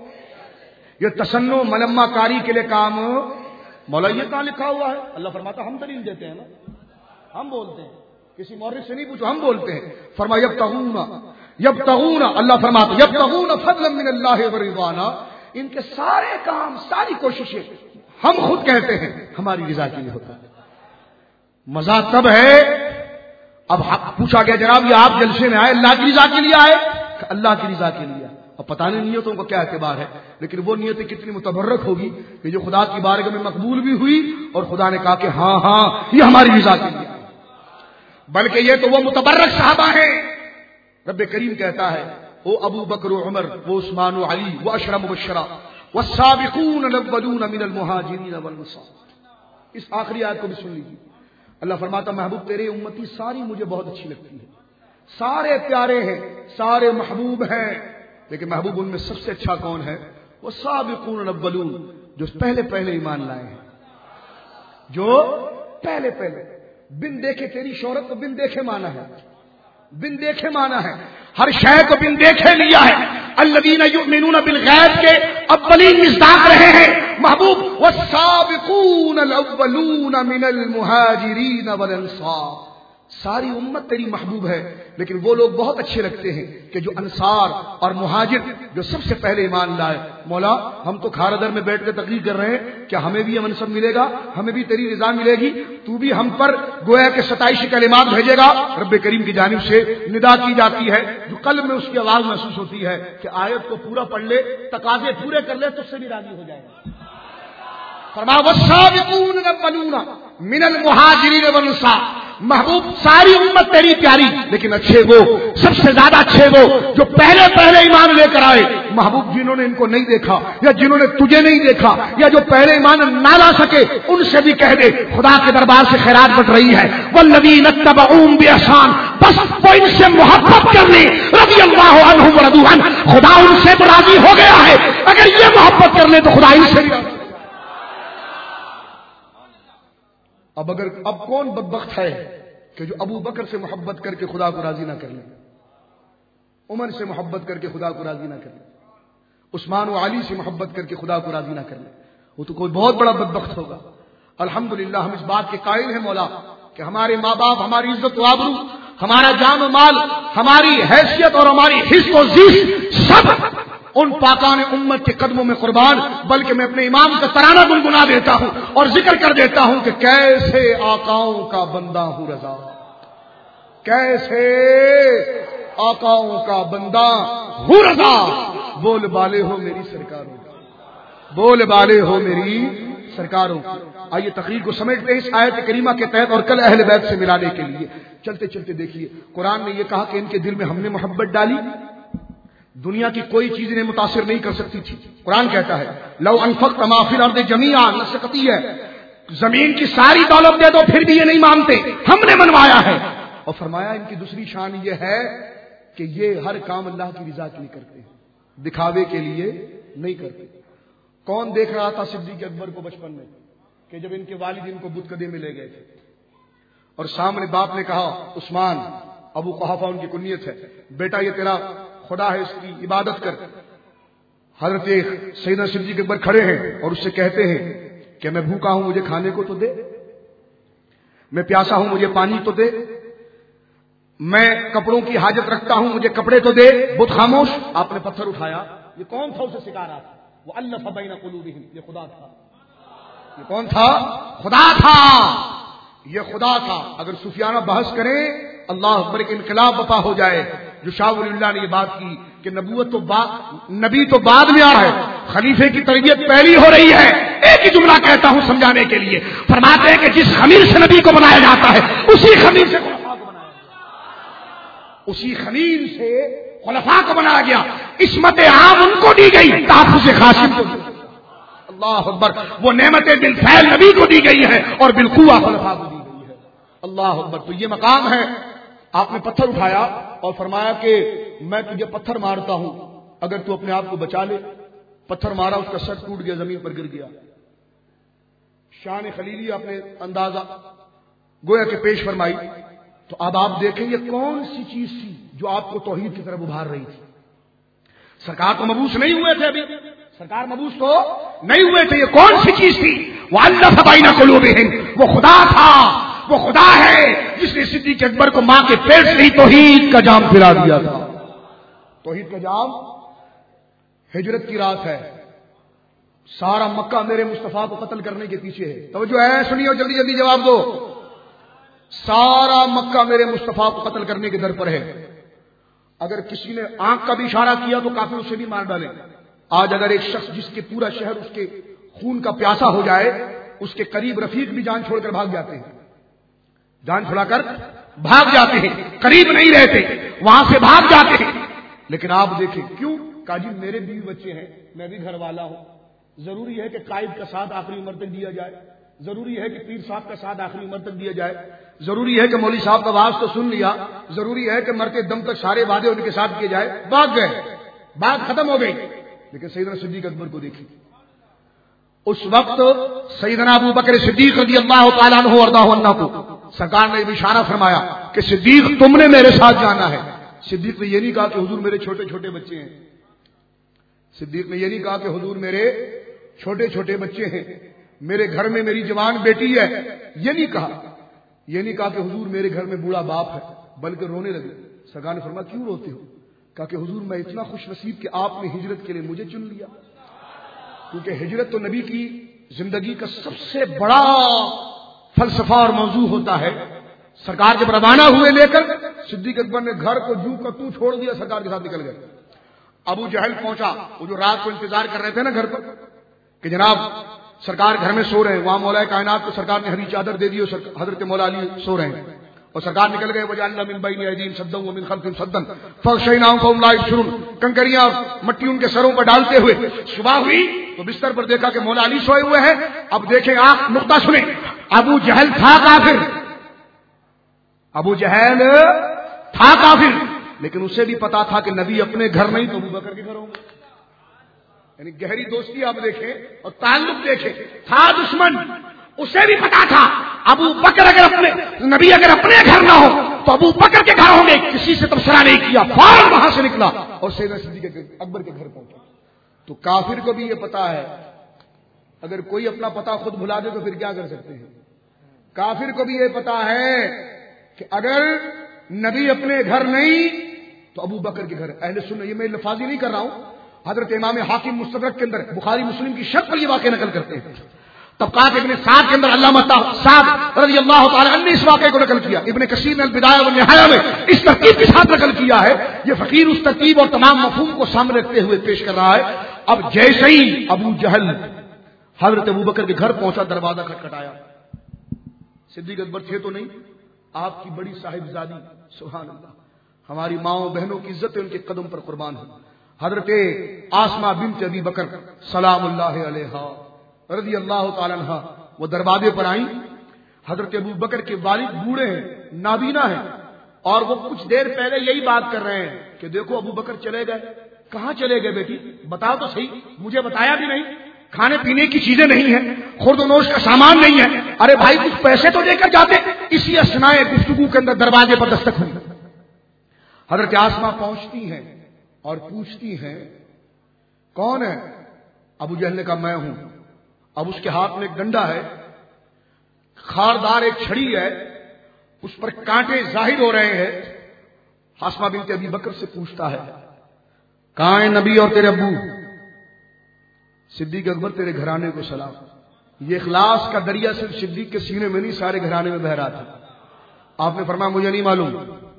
یہ تسنو ملما کاری کے لیے کام. مولا یہ کہاں لکھا ہوا ہے؟ اللہ فرماتا ہم دلیل دیتے ہیں نا, ہم بولتے ہیں, کسی مورخ سے نہیں پوچھو, ہم بولتے ہیں. فرمایا یبتغون یبتغون, اللہ فرماتا یبتغون فضلا من اللہ ورضوانا. ان کے سارے کام, ساری کوششیں ہم خود کہتے ہیں ہماری رضا کے لیے ہوتا ہے. مزہ تب ہے, اب پوچھا گیا جناب یہ آپ جلسے میں آئے اللہ کی رضا کے لیے آئے؟ اللہ کی رضا کے لیے. اب پتہ نہیں نیتوں کا کیا اعتبار ہے, لیکن وہ نیتیں کتنی متبرک ہوگی کہ جو خدا کی بارگاہ میں مقبول بھی ہوئی اور خدا نے کہا کہ ہاں ہاں یہ ہماری رضا کے لیے. بلکہ یہ تو وہ متبرک صحابہ ہیں. رب کریم کہتا ہے وہ ابو بکر و عمر, وہ عثمان و علی, وہ اشرا مبشرہ, والسابقون الاولون من المہاجرین والانصار. اس آخری آیت کو بھی سن لیجیے. اللہ فرماتا محبوب تیرے امتی ساری مجھے بہت اچھی لگتی ہے, سارے پیارے ہیں, سارے محبوب ہیں, لیکن محبوب ان میں سب سے اچھا کون ہے؟ وہ سابقون الاولون, جو پہلے پہلے ایمان لائے ہیں, جو پہلے پہلے. بن دیکھے تیری شہرت کو بن دیکھے مانا ہے, بن دیکھے مانا ہے, ہر شے کو بن دیکھے لیا ہے. الذین یؤمنون بالغیب کے اولین مصداق رہے ہیں محبوب. والسابقون الاولون من المہاجرین والانصار. ساری امت تیری محبوب ہے, لیکن وہ لوگ بہت اچھے لگتے ہیں کہ جو انصار اور مہاجر جو سب سے پہلے ایمان لائے. مولا ہم تو کھارا در میں بیٹھ کر تقریر کر رہے ہیں, کیا ہمیں بھی یہ منصب ملے گا؟ ہمیں بھی تیری رضا ملے گی؟ تو بھی ہم پر گویا کے ستائشی کلمات بھیجے گا؟ رب کریم کی جانب سے ندا کی جاتی ہے, جو قلب میں اس کی آواز محسوس ہوتی ہے کہ آیت کو پورا پڑھ لے, تقاضے پورے کر لے تو اس سے بھی راضی ہو جائے گا. فرمایا والسابقون الاولون من المہاجرین والانصار. محبوب ساری امت تیری پیاری, لیکن اچھے وہ, سب سے زیادہ اچھے وہ جو پہلے پہلے ایمان لے کر آئے. محبوب جنہوں نے ان کو نہیں دیکھا یا جنہوں نے تجھے نہیں دیکھا یا جو پہلے ایمان نہ لا سکے, ان سے بھی کہہ دے خدا کے دربار سے خیرات بٹ رہی ہے. والذین اتبعوہم باحسان, بس وہ ان سے محبت کر لیں. رضی اللہ عنہم ورضوا عنہ, خدا ان سے تو راضی ہو گیا ہے. اگر یہ محبت کر لیں تو خدا ان سے بھی راضی. اب اگر اب کون بدبخت ہے کہ جو ابو بکر سے محبت کر کے خدا کو راضی نہ کر لے, عمر سے محبت کر کے خدا کو راضی نہ کر لے, عثمان و علی سے محبت کر کے خدا کو راضی نہ کر لے, وہ تو کوئی بہت بڑا بدبخت ہوگا. الحمدللہ ہم اس بات کے قائل ہیں مولا کہ ہمارے ماں باپ, ہماری عزت و آبرو, ہمارا جان و مال، ہماری حیثیت اور ہماری حس و زیست سب ان پاکان امت کے قدموں میں قربان. بلکہ میں اپنے امام کا ترانہ گنگنا دیتا ہوں اور ذکر کر دیتا ہوں کہ کیسے آقاؤں کا بندہ ہوں رضا، کیسے آقاؤں کا بندہ ہوں رضا. بول بالے ہو میری سرکاروں، بول بالے ہو میری سرکاروں. آئیے تقریر کو سمجھتے ہیں اس آیت کریمہ کے تحت اور کل اہل بیت سے ملانے کے لیے. چلتے چلتے دیکھیے قرآن نے یہ کہا کہ ان کے دل میں ہم نے محبت ڈالی، دنیا کی کوئی چیز انہیں متاثر نہیں کر سکتی تھی. قرآن کہتا ہے لو انفقت ما فی الارض جمیعا، نسقتی ہے، زمین کی ساری دولت دے دو پھر بھی یہ نہیں مانتے، ہم نے منوایا ہے. اور فرمایا ان کی دوسری شان یہ ہے کہ یہ ہر کام اللہ کی رضا کے لیے کرتے ہیں، دکھاوے کے لیے نہیں کرتے. کون دیکھ رہا تھا صدیق اکبر کو بچپن میں کہ جب ان کے والد ان کو بت کدے میں لے گئے تھے اور سامنے باپ نے کہا عثمان، ابو قحافہ ان کی کنیت ہے، بیٹا یہ تیرا خدا ہے، اس کی عبادت کر. حضرت سیدنا صدیق اکبر کھڑے ہیں اور اس سے کہتے ہیں کہ میں بھوکا ہوں مجھے کھانے کو تو دے، میں پیاسا ہوں مجھے پانی تو دے، میں کپڑوں کی حاجت رکھتا ہوں مجھے کپڑے تو دے. بت خاموش. آپ نے پتھر اٹھایا. یہ کون تھا اسے سکھا رہا تھا؟ وہ الف بین قلوبہم، یہ خدا تھا. یہ کون تھا؟ خدا تھا، یہ خدا تھا. اگر صوفیانہ بحث کریں اللہ اکبر ایک انقلاب بپا ہو جائے. جو شاہ ولی اللہ نے یہ بات کی کہ نبوت تو بعد، نبی تو بعد میں آ رہا ہے، خلیفے کی تربیت پہلی ہو رہی ہے. ایک ہی جملہ کہتا ہوں سمجھانے کے لیے. فرماتے ہیں کہ جس خمیر سے نبی کو بنایا جاتا ہے اسی خمیر سے اسی خلیل سے خلفاء کو بنایا گیا. عصمت عام ان کو دی گئی، تحفظ خاصم کو. اللہ اکبر. وہ نعمت بالفعل نبی کو دی گئی ہے اور بالقوہ خلفاء کو دی گئی ہے. اللہ اکبر. تو یہ مقام ہے. آپ نے پتھر اٹھایا اور فرمایا کہ میں تجھے پتھر مارتا ہوں اگر تو اپنے آپ کو بچا لے. پتھر مارا، اس کا سر ٹوٹ گیا، زمین پر گر گیا. شان خلیلی اپنے اندازہ گویا کہ پیش فرمائی. تو اب آپ دیکھیں یہ کون سی چیز تھی جو آپ کو توحید کی طرف ابھار رہی تھی. سرکار تو مبعوث نہیں ہوئے تھے، ابھی سرکار مبعوث تو نہیں ہوئے تھے. یہ کون سی چیز تھی؟ وَأَلَّفَ بَيْنَ قُلُوبِهِمْ. وہ خدا تھا، وہ خدا ہے جس نے صدیق اکبر کو ماں کے پیٹ سے ہی توحید کا جام پلا دیا تھا. توحید کا جام. ہجرت کی رات ہے، سارا مکہ میرے مصطفیٰ کو قتل کرنے کے پیچھے ہے. توجہ ہے، سنیے اور جلدی جلدی جواب دو. سارا مکہ میرے مصطفیٰ کو قتل کرنے کے در پر ہے. اگر کسی نے آنکھ کا بھی اشارہ کیا تو کافر اسے بھی مار ڈالے. آج اگر ایک شخص جس کے پورا شہر اس کے خون کا پیاسا ہو جائے، اس کے قریب رفیق بھی جان چھوڑ کر بھاگ جاتے ہیں، جان چھڑا کر بھاگ جاتے ہیں، قریب نہیں رہتے، وہاں سے بھاگ جاتے ہیں. لیکن آپ دیکھیں کیوں؟ کہا جی میرے بیوی بچے ہیں، میں بھی گھر والا ہوں. ضروری ہے کہ قائد کا ساتھ آخری عمر تک دیا جائے، ضروری ہے کہ پیر صاحب کا ساتھ آخری عمر تک دیا جائے، ضروری ہے کہ مولوی صاحب کا واز تو سن لیا، ضروری ہے کہ مرتے دم تک سارے وعدے ان کے ساتھ کیے جائے. بھاگ گئے، بات ختم ہو گئی. لیکن سیدنا صدیق اکبر کو دیکھیے، اس وقت سیدنا ابو بکر صدیق رضی اللہ تعالیٰ عنہ وارضاہ عنہ کو سرکار نے اشارہ فرمایا کہ صدیق تم نے میرے ساتھ جانا ہے. صدیق نے یہ نہیں کہا کہ حضور میرے چھوٹے چھوٹے بچے ہیں. صدیق نے یہ نہیں کہا کہ حضور میرے چھوٹے چھوٹے بچے ہیں، میرے گھر میں میری جوان بیٹی ہے. یہ نہیں کہا. یہ نہیں کہا کہ حضور میرے گھر میں بوڑھا باپ ہے، بلکہ رونے لگے. سرکار نے فرمایا کیوں روتے ہو؟ کہا کہ حضور میں اتنا خوش نصیب کہ آپ نے ہجرت کے لیے مجھے چن لیا. کیونکہ ہجرت تو نبی کی زندگی کا سب سے بڑا فلسفہ اور موضوع ہوتا ہے. سرکار جب روانہ ہوئے لے کر، صدیق اکبر نے گھر کو جو کا تو چھوڑ دیا، سرکار کے ساتھ نکل گئے. ابو جہل پہنچا، وہ جو رات کو انتظار کر رہے تھے نا گھر پر کہ جناب سرکار گھر میں سو رہے ہیں. وہاں مولا کائنات کو سرکار نے ہری چادر دے دی اور حضرت مولا علی سو رہے ہیں اور سرکار نکل گئے. وجعلنا من بین ایدیہم سدا ومن خلفہم سدا فغشیناہم فہم لا یبصرون. کنکریاں اور مٹی ان کے سروں پر ڈالتے ہوئے صبح ہوئی تو بستر پر دیکھا کہ مولا علی سوئے ہوئے ہیں. اب دیکھیں آنکھ نقطہ سنیں. ابو جہل تھا کافر، ابو جہل تھا کافر، لیکن اسے بھی پتا تھا کہ نبی اپنے گھر نہیں تو ابو بکر کے گھر ہوں گے. یعنی گہری دوستی آپ دیکھیں اور تعلق دیکھیں. تھا دشمن، اسے بھی پتا تھا ابو بکر اگر اپنے نبی اگر اپنے گھر نہ ہو تو ابو بکر کے گھر ہوں گے. کسی سے تبصرہ نہیں کیا، فوراً وہاں سے نکلا اور سیدنا صدیق اکبر کے گھر پہنچا. تو کافر کو بھی یہ پتا ہے، اگر کوئی اپنا پتا خود بھلا دے تو پھر کیا کر سکتے ہیں. کافر کو بھی یہ پتا ہے کہ اگر نبی اپنے گھر نہیں تو ابو بکر کے گھر. اہل سنت یہ میں لفاظی نہیں کر رہا ہوں, حضرت امام حاکم مستدرک کے اندر بخاری مسلم کی شرط پر یہ واقعہ نقل کرتے ہیں. طبقات ابن سعد کے اندر علامہ سعد رضی اللہ تعالی عنہ نے اس واقعے کو نقل کیا. ابن کثیر نے البدایہ والنہایہ میں اس ترتیب کے ساتھ نقل کیا ہے. یہ فقیر اس ترتیب اور تمام مفہوم کو سامنے رکھتے ہوئے پیش کر رہا ہے. اب جیسے ہی ابو جہل حضرت ابو بکر کے گھر پہنچا, دروازہ کھٹکھٹایا. صدیق اکبر تھے تو نہیں, آپ کی بڑی صاحبزادی, سبحان اللہ, ہماری ماؤں بہنوں کی عزت ان کے قدم پر قربان ہو, حضرت آسمہ بنت ابی بکر سلام اللہ علیہا رضی اللہ تعالی عنہ, وہ دروازے پر آئیں. حضرت ابو بکر کے والد بوڑھے ہیں, نابینا ہیں, اور وہ کچھ دیر پہلے یہی بات کر رہے ہیں کہ دیکھو ابو بکر چلے گئے. کہاں چلے گئے بیٹی, بتاؤ تو صحیح, مجھے بتایا بھی نہیں, کھانے پینے کی چیزیں نہیں ہیں, خورد و نوش کا سامان نہیں ہے. ارے بھائی کچھ پیسے تو دے کر جاتے. اسی اثناء گفتگو کے اندر دروازے پر دستک ہوئی. حضرت آسمہ پہنچتی ہیں اور پوچھتی ہیں کون ہے. ابو جہل نے کہا میں ہوں. اب اس کے ہاتھ میں ایک ڈنڈا ہے, خاردار ایک چھڑی ہے, اس پر کانٹے ظاہر ہو رہے ہیں. آسمہ بنت ابی بکر سے پوچھتا ہے کہاں ہے نبی اور تیرے ابو. صدیق اکبر تیرے گھرانے کو سلام. یہ اخلاص کا دریا صرف صدیق کے سینے میں نہیں سارے گھرانے میں بہ رہا تھا. آپ نے فرمایا مجھے نہیں معلوم.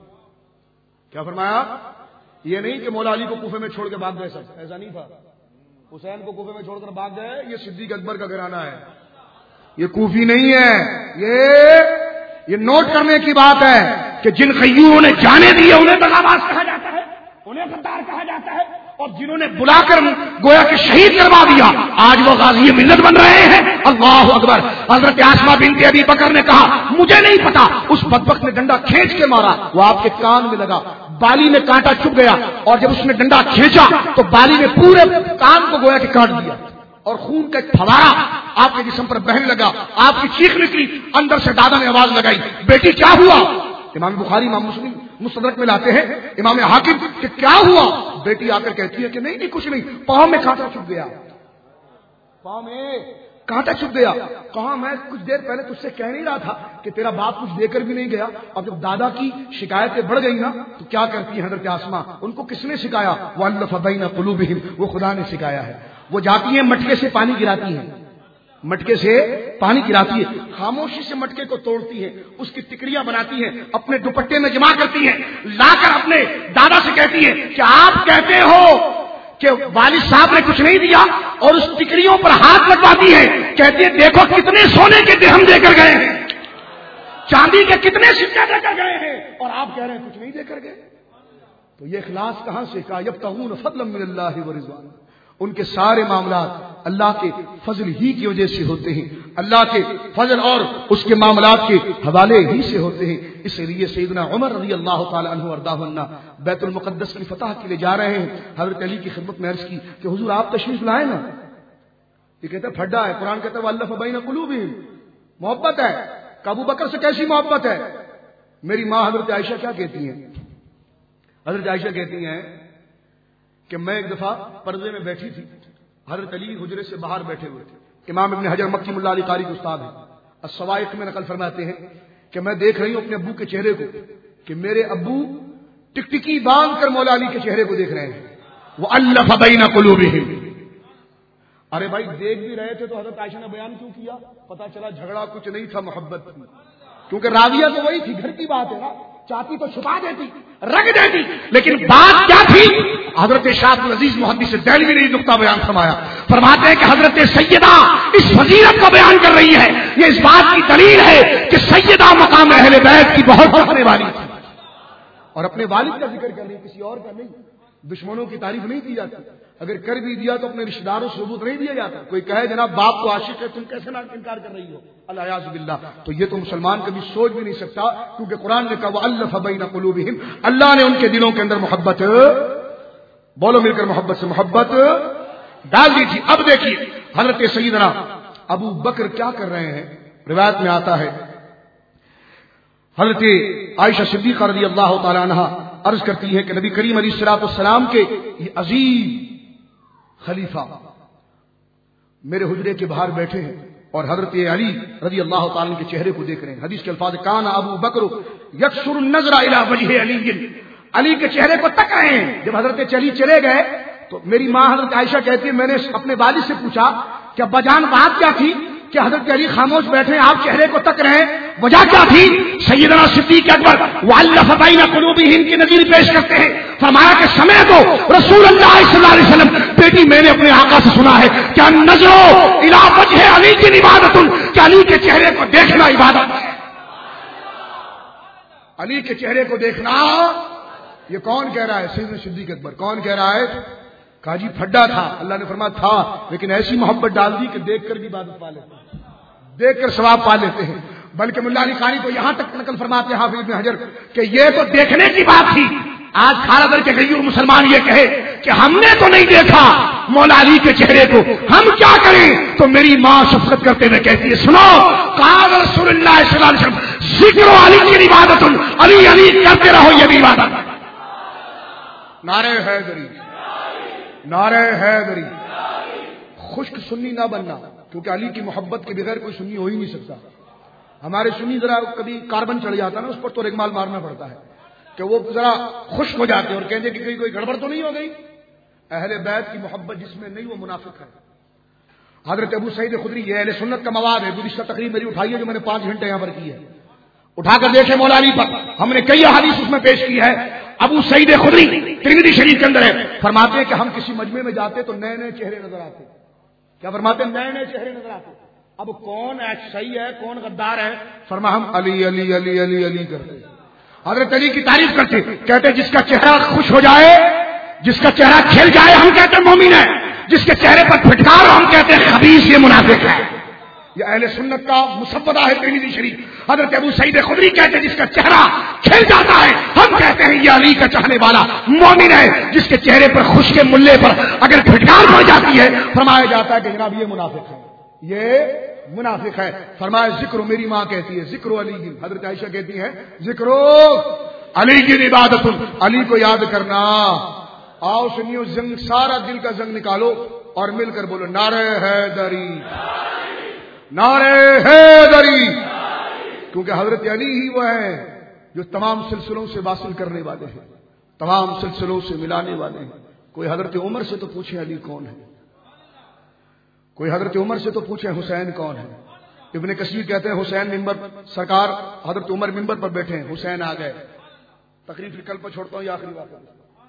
کیا فرمایا؟ یہ نہیں کہ مولا علی کو کوفے میں چھوڑ کے بھاگ گئے, سب ایسا نہیں تھا. حسین کو کوفے میں چھوڑ کر بھاگ گئے, یہ صدیق اکبر کا گھرانہ ہے, یہ کوفی نہیں ہے. یہ یہ نوٹ کرنے کی بات ہے کہ جن خیوں نے جانے دیے انہیں دغاباز کہا جاتا ہے, انہیں غدار کہا جاتا ہے, اور جنہوں نے بلا کر گویا کہ شہید کروا دیا آج وہ غازی ملت بن رہے ہیں. اللہ اکبر. حضرت آسمہ بنت ابی بکر نے کہا مجھے نہیں پتا. اس بدبخت نے ڈنڈا کھینچ کے مارا, وہ آپ کے کان میں لگا, بالی میں کانٹا چپ گیا, اور جب اس نے ڈنڈا کھینچا تو بالی میں پورے کان کو گویا کہ کاٹ دیا, اور خون کا ایک پھوارا آپ کے جسم پر بہنے لگا. آپ کی چیخ نکلی. اندر سے دادا نے آواز لگائی بیٹی کیا ہوا. امام بخاری امام مسلم مستدرک میں لاتے ہیں امام حاکم کہ کیا ہوا. بیٹی آ کر کہتی ہے کہ نہیں نہیں کچھ نہیں, پاؤں میں کانٹا چھپ گیا, پاؤں میں کانٹا چھپ گیا. کہاں میں کچھ دیر پہلے تجھ سے کہہ نہیں رہا تھا کہ تیرا باپ کچھ دے کر بھی نہیں گیا. اور جب دادا کی شکایتیں بڑھ گئی نا تو کیا کرتی ہیں حضرت آسمہ, ان کو کس نے سکھایا؟ وَأَلَّفَ بَيْنَ قُلُوبِهِمْ, وہ خدا نے سکھایا ہے. وہ جاتی ہیں مٹکے سے پانی گراتی ہیں, مٹکے سے پانی گراتی ہے, خاموشی سے مٹکے کو توڑتی ہے, اس کی ٹکڑیاں بناتی ہیں, اپنے دوپٹے میں جمع کرتی ہیں, لا کر اپنے دادا سے کہتی ہے کہ آپ کہتے ہو کہ والد صاحب نے کچھ نہیں دیا, اور اس ٹکڑیوں پر ہاتھ لگواتی ہے, کہتی ہے دیکھو کتنے سونے کے درہم دے کر گئے ہیں, چاندی کے کتنے سکے دے کر گئے ہیں, اور آپ کہہ رہے ہیں کچھ نہیں دے کر گئے. تو یہ اخلاص کہاں سے کہا یبتغون فضلا من اللہ ورضوان. ان کے سارے معاملات اللہ کے فضل ہی کی وجہ سے ہوتے ہیں, اللہ کے فضل اور اس کے معاملات کے حوالے ہی سے ہوتے ہیں. اس لیے سیدنا عمر رضی اللہ تعالی عنہ وارضاہ عنہ بیت المقدس کی فتح کے لیے جا رہے ہیں. حضرت علی کی خدمت میں عرض کی کہ حضور آپ تشریف لائیں نا. یہ کہتا ہے پھڈا ہے, قرآن کہتا ہے وَأَلَّفَ بَيْنَ قُلُوبِهِمْ, محبت ہے. ابو بکر سے کیسی محبت ہے. میری ماں حضرت عائشہ کیا کہتی ہیں, حضرت عائشہ کہتی ہیں کہ میں ایک دفعہ پردے میں بیٹھی تھی, حضرت علی حجرے سے باہر بیٹھے ہوئے تھے. امام ابن حجر مکی ملا علی قاری کے استاد ہیں, السوائق میں نقل فرماتے ہیں کہ میں دیکھ رہی ہوں اپنے ابو کے چہرے کو کہ میرے ابو ٹکٹکی باندھ کر مولا علی کے چہرے کو دیکھ رہے ہیں. وَأَلَّفَ بَيْنَ قُلُوبِهِمْ. ارے بھائی دیکھ بھی رہے تھے تو حضرت عائشہ نے بیان کیوں کیا؟ پتا چلا جھگڑا کچھ نہیں تھا, محبت تھی. کیونکہ راویہ تو وہی تھی, گھر کی بات ہے نا, چاہتی تو چھپا دیتی, رکھ دیتی, لیکن بات کیا تھی؟ حضرت شاہ العزیز محدث دہلوی نے نقطہ بیان فرمایا. فرماتے ہیں کہ حضرت سیدہ اس فضیلت کا بیان کر رہی ہے. یہ اس بات کی دلیل ہے کہ سیدہ مقام اہل بیت کی بہت چاہنے والی تھی, اور اپنے والد کا ذکر کر رہی, کسی اور کا نہیں. دشمنوں کی تعریف نہیں کی جاتی, اگر کر بھی دیا تو اپنے رشتہ داروں سے ثبوت نہیں دیا جاتا. کوئی کہے جناب باپ کو عاشق ہے, تم کیسے نہ انکار کر رہی ہو, الیاذ باللہ. تو یہ تو مسلمان کبھی سوچ بھی نہیں سکتا, کیونکہ قرآن نے کہا وَأَلَّفَ بَيْنَ قُلُوبِهِمْ, اللہ نے ان کے دلوں کے اندر محبت, بولو مل کر محبت سے محبت ڈال دی تھی. اب دیکھیے حضرت سیدنا ابو بکر کیا کر رہے ہیں. روایت میں آتا ہے حضرت عائشہ صدیقہ رضی اللہ تعالی عنہا عرض کرتی ہے کہ نبی کریم علیہ الصلوۃ والسلام کے یہ عظیم خلیفہ میرے حجرے کے باہر بیٹھے ہیں اور حضرت علی رضی اللہ تعالی کے چہرے کو دیکھ رہے ہیں. حدیث کے الفاظ کان ابو بکر یکسر النظر الی وجہ علی، علی کے چہرے کو تک رہے ہیں. جب حضرت علی چلے گئے تو میری ماں حضرت عائشہ کہتی ہے میں نے اپنے والد سے پوچھا کہ ابا جان بات کیا تھی کہ حضرت علی خاموش بیٹھے آپ چہرے کو تک رہے، وجہ کیا تھی؟ سیدنا صدیق اکبر وَأَلَّفَ بَيْنَ قُلُوبِهِمْ کی نظیر پیش کرتے ہیں. فرمایا کہ سمے تو رسول اللہ صلی اللہ علیہ وسلم، بیٹی میں نے اپنے آقا سے سنا ہے کہ نظر الی وجہ علی کی عبادت، کہ علی کے چہرے کو دیکھنا عبادت ہے. علی کے چہرے کو دیکھنا، یہ کون کہہ رہا ہے؟ سیدنا صدیق اکبر. کون کہہ رہا ہے؟ کہا جی پھڈا تھا. اللہ نے فرمایا تھا، لیکن ایسی محبت ڈال دی کہ دیکھ کر بھی عبادت پا لیتے ہیں، دیکھ کر ثواب پا لیتے ہیں. بلکہ ملا علی قاری تو یہاں تک نقل فرماتے ہیں حافظ ابن حجر کہ یہ تو دیکھنے کی بات تھی. آج کھارا در کے غیور مسلمان یہ کہے کہ ہم نے تو نہیں دیکھا مولا علی کے چہرے کو، ہم کیا کریں؟ تو میری ماں شفقت کرتے ہوئے کہتی ہے سنو، قال رسول اللہ صلی اللہ علیہ وسلم ذکر علی کی عبادت، علی علی کرتے رہو، یہ بھی عبادت ہے. نعرہ حیدری، نعرہ حیدری. خشک سنی نہ بننا، کیونکہ علی کی محبت کے بغیر کوئی سنی ہو ہی نہیں سکتا. ہمارے سنی ذرا کبھی کاربن چڑھ جاتا نا، اس پر تو ریگمال مارنا پڑتا ہے کہ وہ ذرا خشک ہو جاتے ہیں اور کہتے ہیں کہ کوئی گڑبڑ تو نہیں ہو گئی. اہل بیت کی محبت جس میں نہیں وہ منافق ہے. حضرت ابو سعید خدری، یہ اہل سنت کا مواد ہے. گزشتہ تقریب میری اٹھائی ہے جو میں نے پانچ گھنٹے یہاں پر کی ہے، اٹھا کر دیکھے مولا علی پر. ہم نے کئی احادیث اس میں پیش کی ہے. ابو سعید خدری ترمذی شریف کے اندر ہے، فرماتے ہیں کہ ہم کسی مجمع میں جاتے تو نئے نئے چہرے نظر آتے. کیا فرماتے ہیں؟ نئے نئے چہرے نظر آتے. اب کون صحیح ہے کون غدار ہے؟ فرما ہم علی علی علی علی علی کرتے، حضرت علی کی تعریف کرتے. کہتے جس کا چہرہ خوش ہو جائے، جس کا چہرہ کھل جائے ہم کہتے ہیں مومن ہے، جس کے چہرے پر پھٹکار ہم کہتے ہیں خبیث، یہ منافق ہے. یہ اہل سنت کا مسودہ ہے ترمذی شریف. حضرت ابو سعید خدری کہتے ہیں جس کا چہرہ کھل جاتا ہے ہم کہتے ہیں یہ علی کا چاہنے والا مومن ہے. جس کے چہرے پر خوش کے ملے پر اگر پھٹکار پڑ جاتی ہے فرمایا جاتا ہے کہ جناب یہ منافق ہے، یہ منافق ہے. فرمایا ذکر، میری ماں کہتی ہے ذکر علی کی، حضرت عائشہ کہتی ہیں ذکر علی کی عبادت، علی کو یاد کرنا. آؤ سنیو، زنگ سارا دل کا زنگ نکالو اور مل کر بولو نعرہ حیدری، نعرہ حیدری. کیونکہ حضرت علی ہی وہ ہیں جو تمام سلسلوں سے واصل کرنے والے ہیں، تمام سلسلوں سے ملانے والے ہیں. کوئی حضرت عمر سے تو پوچھے علی کون ہے، کوئی حضرت عمر سے تو پوچھے حسین کون ہے. ابن کثیر کہتے ہیں حسین ممبر، سرکار حضرت عمر ممبر پر بیٹھے ہیں، حسین آ گئے. تقریر کل پر چھوڑتا ہوں، یہ آخری بات ہے.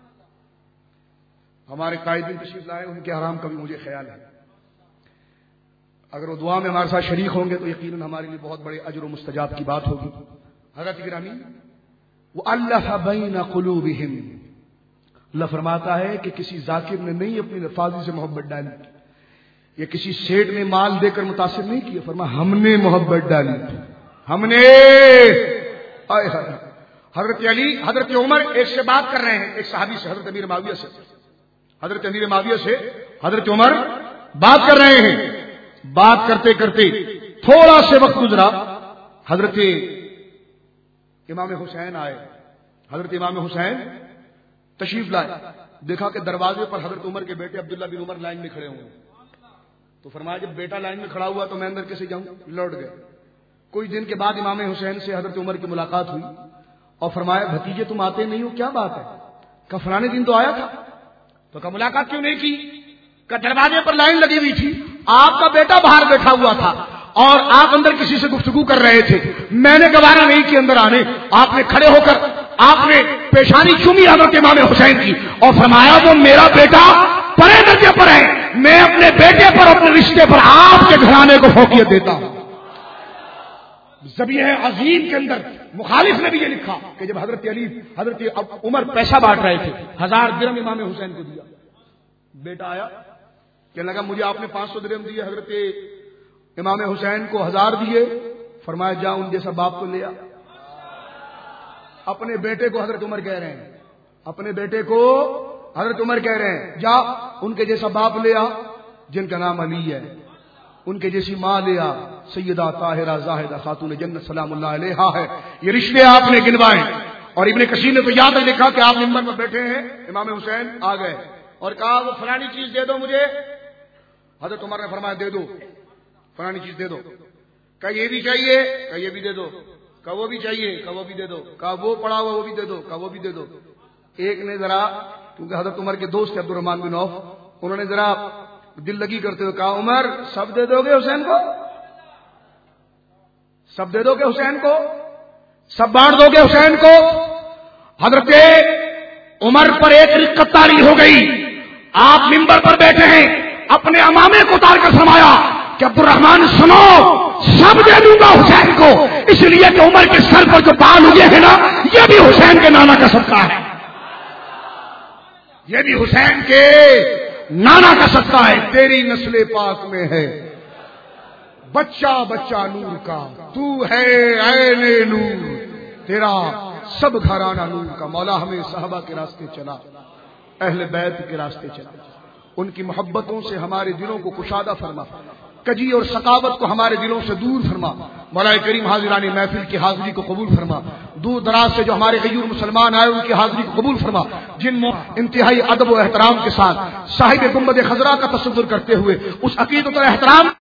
ہمارے قائدین تشریف لائے، ان کے آرام کا بھی مجھے خیال ہے. اگر وہ دعا میں ہمارے ساتھ شریک ہوں گے تو یقیناً ہمارے لیے بہت بڑے اجر و مستجاب کی بات ہوگی. حضرت گرامی، وہ اللہ بین قلوبہم، اللہ فرماتا ہے کہ کسی ذاکر نے نہیں اپنی لفاظی سے محبت ڈالی، یہ کسی سیٹ نے مال دے کر متاثر نہیں کیا. فرمایا ہم نے محبت ڈالی، ہم نے. آئے حضرت علی، حضرت عمر ایک سے بات کر رہے ہیں، ایک صحابی سے، حضرت امیر معاویہ سے، حضرت امیر معاویہ سے حضرت عمر بات کر رہے ہیں. بات کرتے کرتے تھوڑا سے وقت گزرا، حضرت امام حسین آئے. حضرت امام حسین تشریف لائے، دیکھا کہ دروازے پر حضرت عمر کے بیٹے عبداللہ بن عمر لائن میں کھڑے ہوئے. تو فرمایا جب بیٹا لائن میں کھڑا ہوا تو میں اندر کیسے جاؤں؟ لوٹ گئے. کچھ دن کے بعد امام حسین سے حضرت عمر کی ملاقات ہوئی اور فرمایا بھتیجے تم آتے نہیں ہو، کیا بات ہے؟ کہ فلانے دن تو آیا تھا. تو کہ ملاقات کیوں نہیں کی؟ کہ دروازے پر لائن لگی ہوئی تھی، آپ کا بیٹا باہر بیٹھا ہوا تھا اور آپ اندر کسی سے گفتگو کر رہے تھے، میں نے گوارا نہیں کہ اندر آنے. آپ نے کھڑے ہو کر آپ نے پیشانی چومی حضرت امام حسین کی اور فرمایا وہ میرا بیٹا پرے درجے پر ہے، میں اپنے بیٹے پر، اپنے رشتے پر آپ کے گھرانے کو فوقیت دیتا ہوں. ذبیح عظیم کے اندر مخالف نے بھی یہ لکھا کہ جب حضرت علی حضرت عمر پیسہ بانٹ رہے تھے، ہزار درہم امام حسین کو دیا. بیٹا آیا کہنے لگا مجھے آپ نے پانچ سو درہم دیے، حضرت امام حسین کو ہزار دیے. فرمایا جا ان جیسا باپ کو لے آ. اپنے بیٹے کو حضرت عمر کہہ رہے ہیں، اپنے بیٹے کو حضرت عمر کہہ رہے ہیں جا ان کے جیسا باپ لے آ جن کا نام علی ہے، ان کے جیسی ماں لے آ سیدہ طاہرہ زاہدہ خاتون جنت سلام اللہ علیہا ہے. یہ رشتے آپ نے گنوائے. اور ابن کثیر نے تو یاد ہے لکھا کہ آپ ممبر میں بیٹھے ہیں، امام حسین آ گئے اور کہا وہ فلانی چیز دے دو مجھے. حضرت عمر نے فرمایا دے دو، فلانی چیز دے دو. کہا یہ بھی چاہیے، کہا یہ بھی دے دو. کہا وہ بھی چاہیے، کہا وہ بھی دے دو، کہا وہ پڑا ہوا وہ بھی دے دو، کہا وہ بھی دے دو۔ ایک نے ذرا، کیونکہ حضرت عمر کے دوست عبد الرحمن بن عوف، انہوں نے ذرا دل لگی کرتے ہوئے کہا عمر سب دے دو گے حسین کو؟ سب دے دو گے حسین کو؟ سب بانٹ دو گے حسین کو؟ حضرت عمر پر ایک رقت طاری ہو گئی، آپ منبر پر بیٹھے ہیں، اپنے امامے کو اتار کر فرمایا کہ عبد الرحمن سنو، سب دے دوں گا حسین کو، اس لیے کہ عمر کے سر پر جو بال ہوئے ہیں نا، یہ بھی حسین کے نانا کا صدقہ ہے، یہ بھی حسین کے نانا کا صدقہ ہے، تیری نسل پاک میں ہے بچہ بچہ نور کا، تو ہے عین نور، تیرا سب گھرانہ نور کا۔ مولا ہمیں صحابہ کے راستے چلا، اہل بیت کے راستے چلا، ان کی محبتوں سے ہمارے دلوں کو کشادہ فرما، کجی اور ثقافت کو ہمارے دلوں سے دور فرما۔ مولا کریم حاضران محفل کی حاضری کو قبول فرما، دور دراز سے جو ہمارے غیور مسلمان آئے ان کی حاضری کو قبول فرما، جن میں انتہائی ادب و احترام کے ساتھ صاحب گنبد خضرا کا تصور کرتے ہوئے اس عقیدت و احترام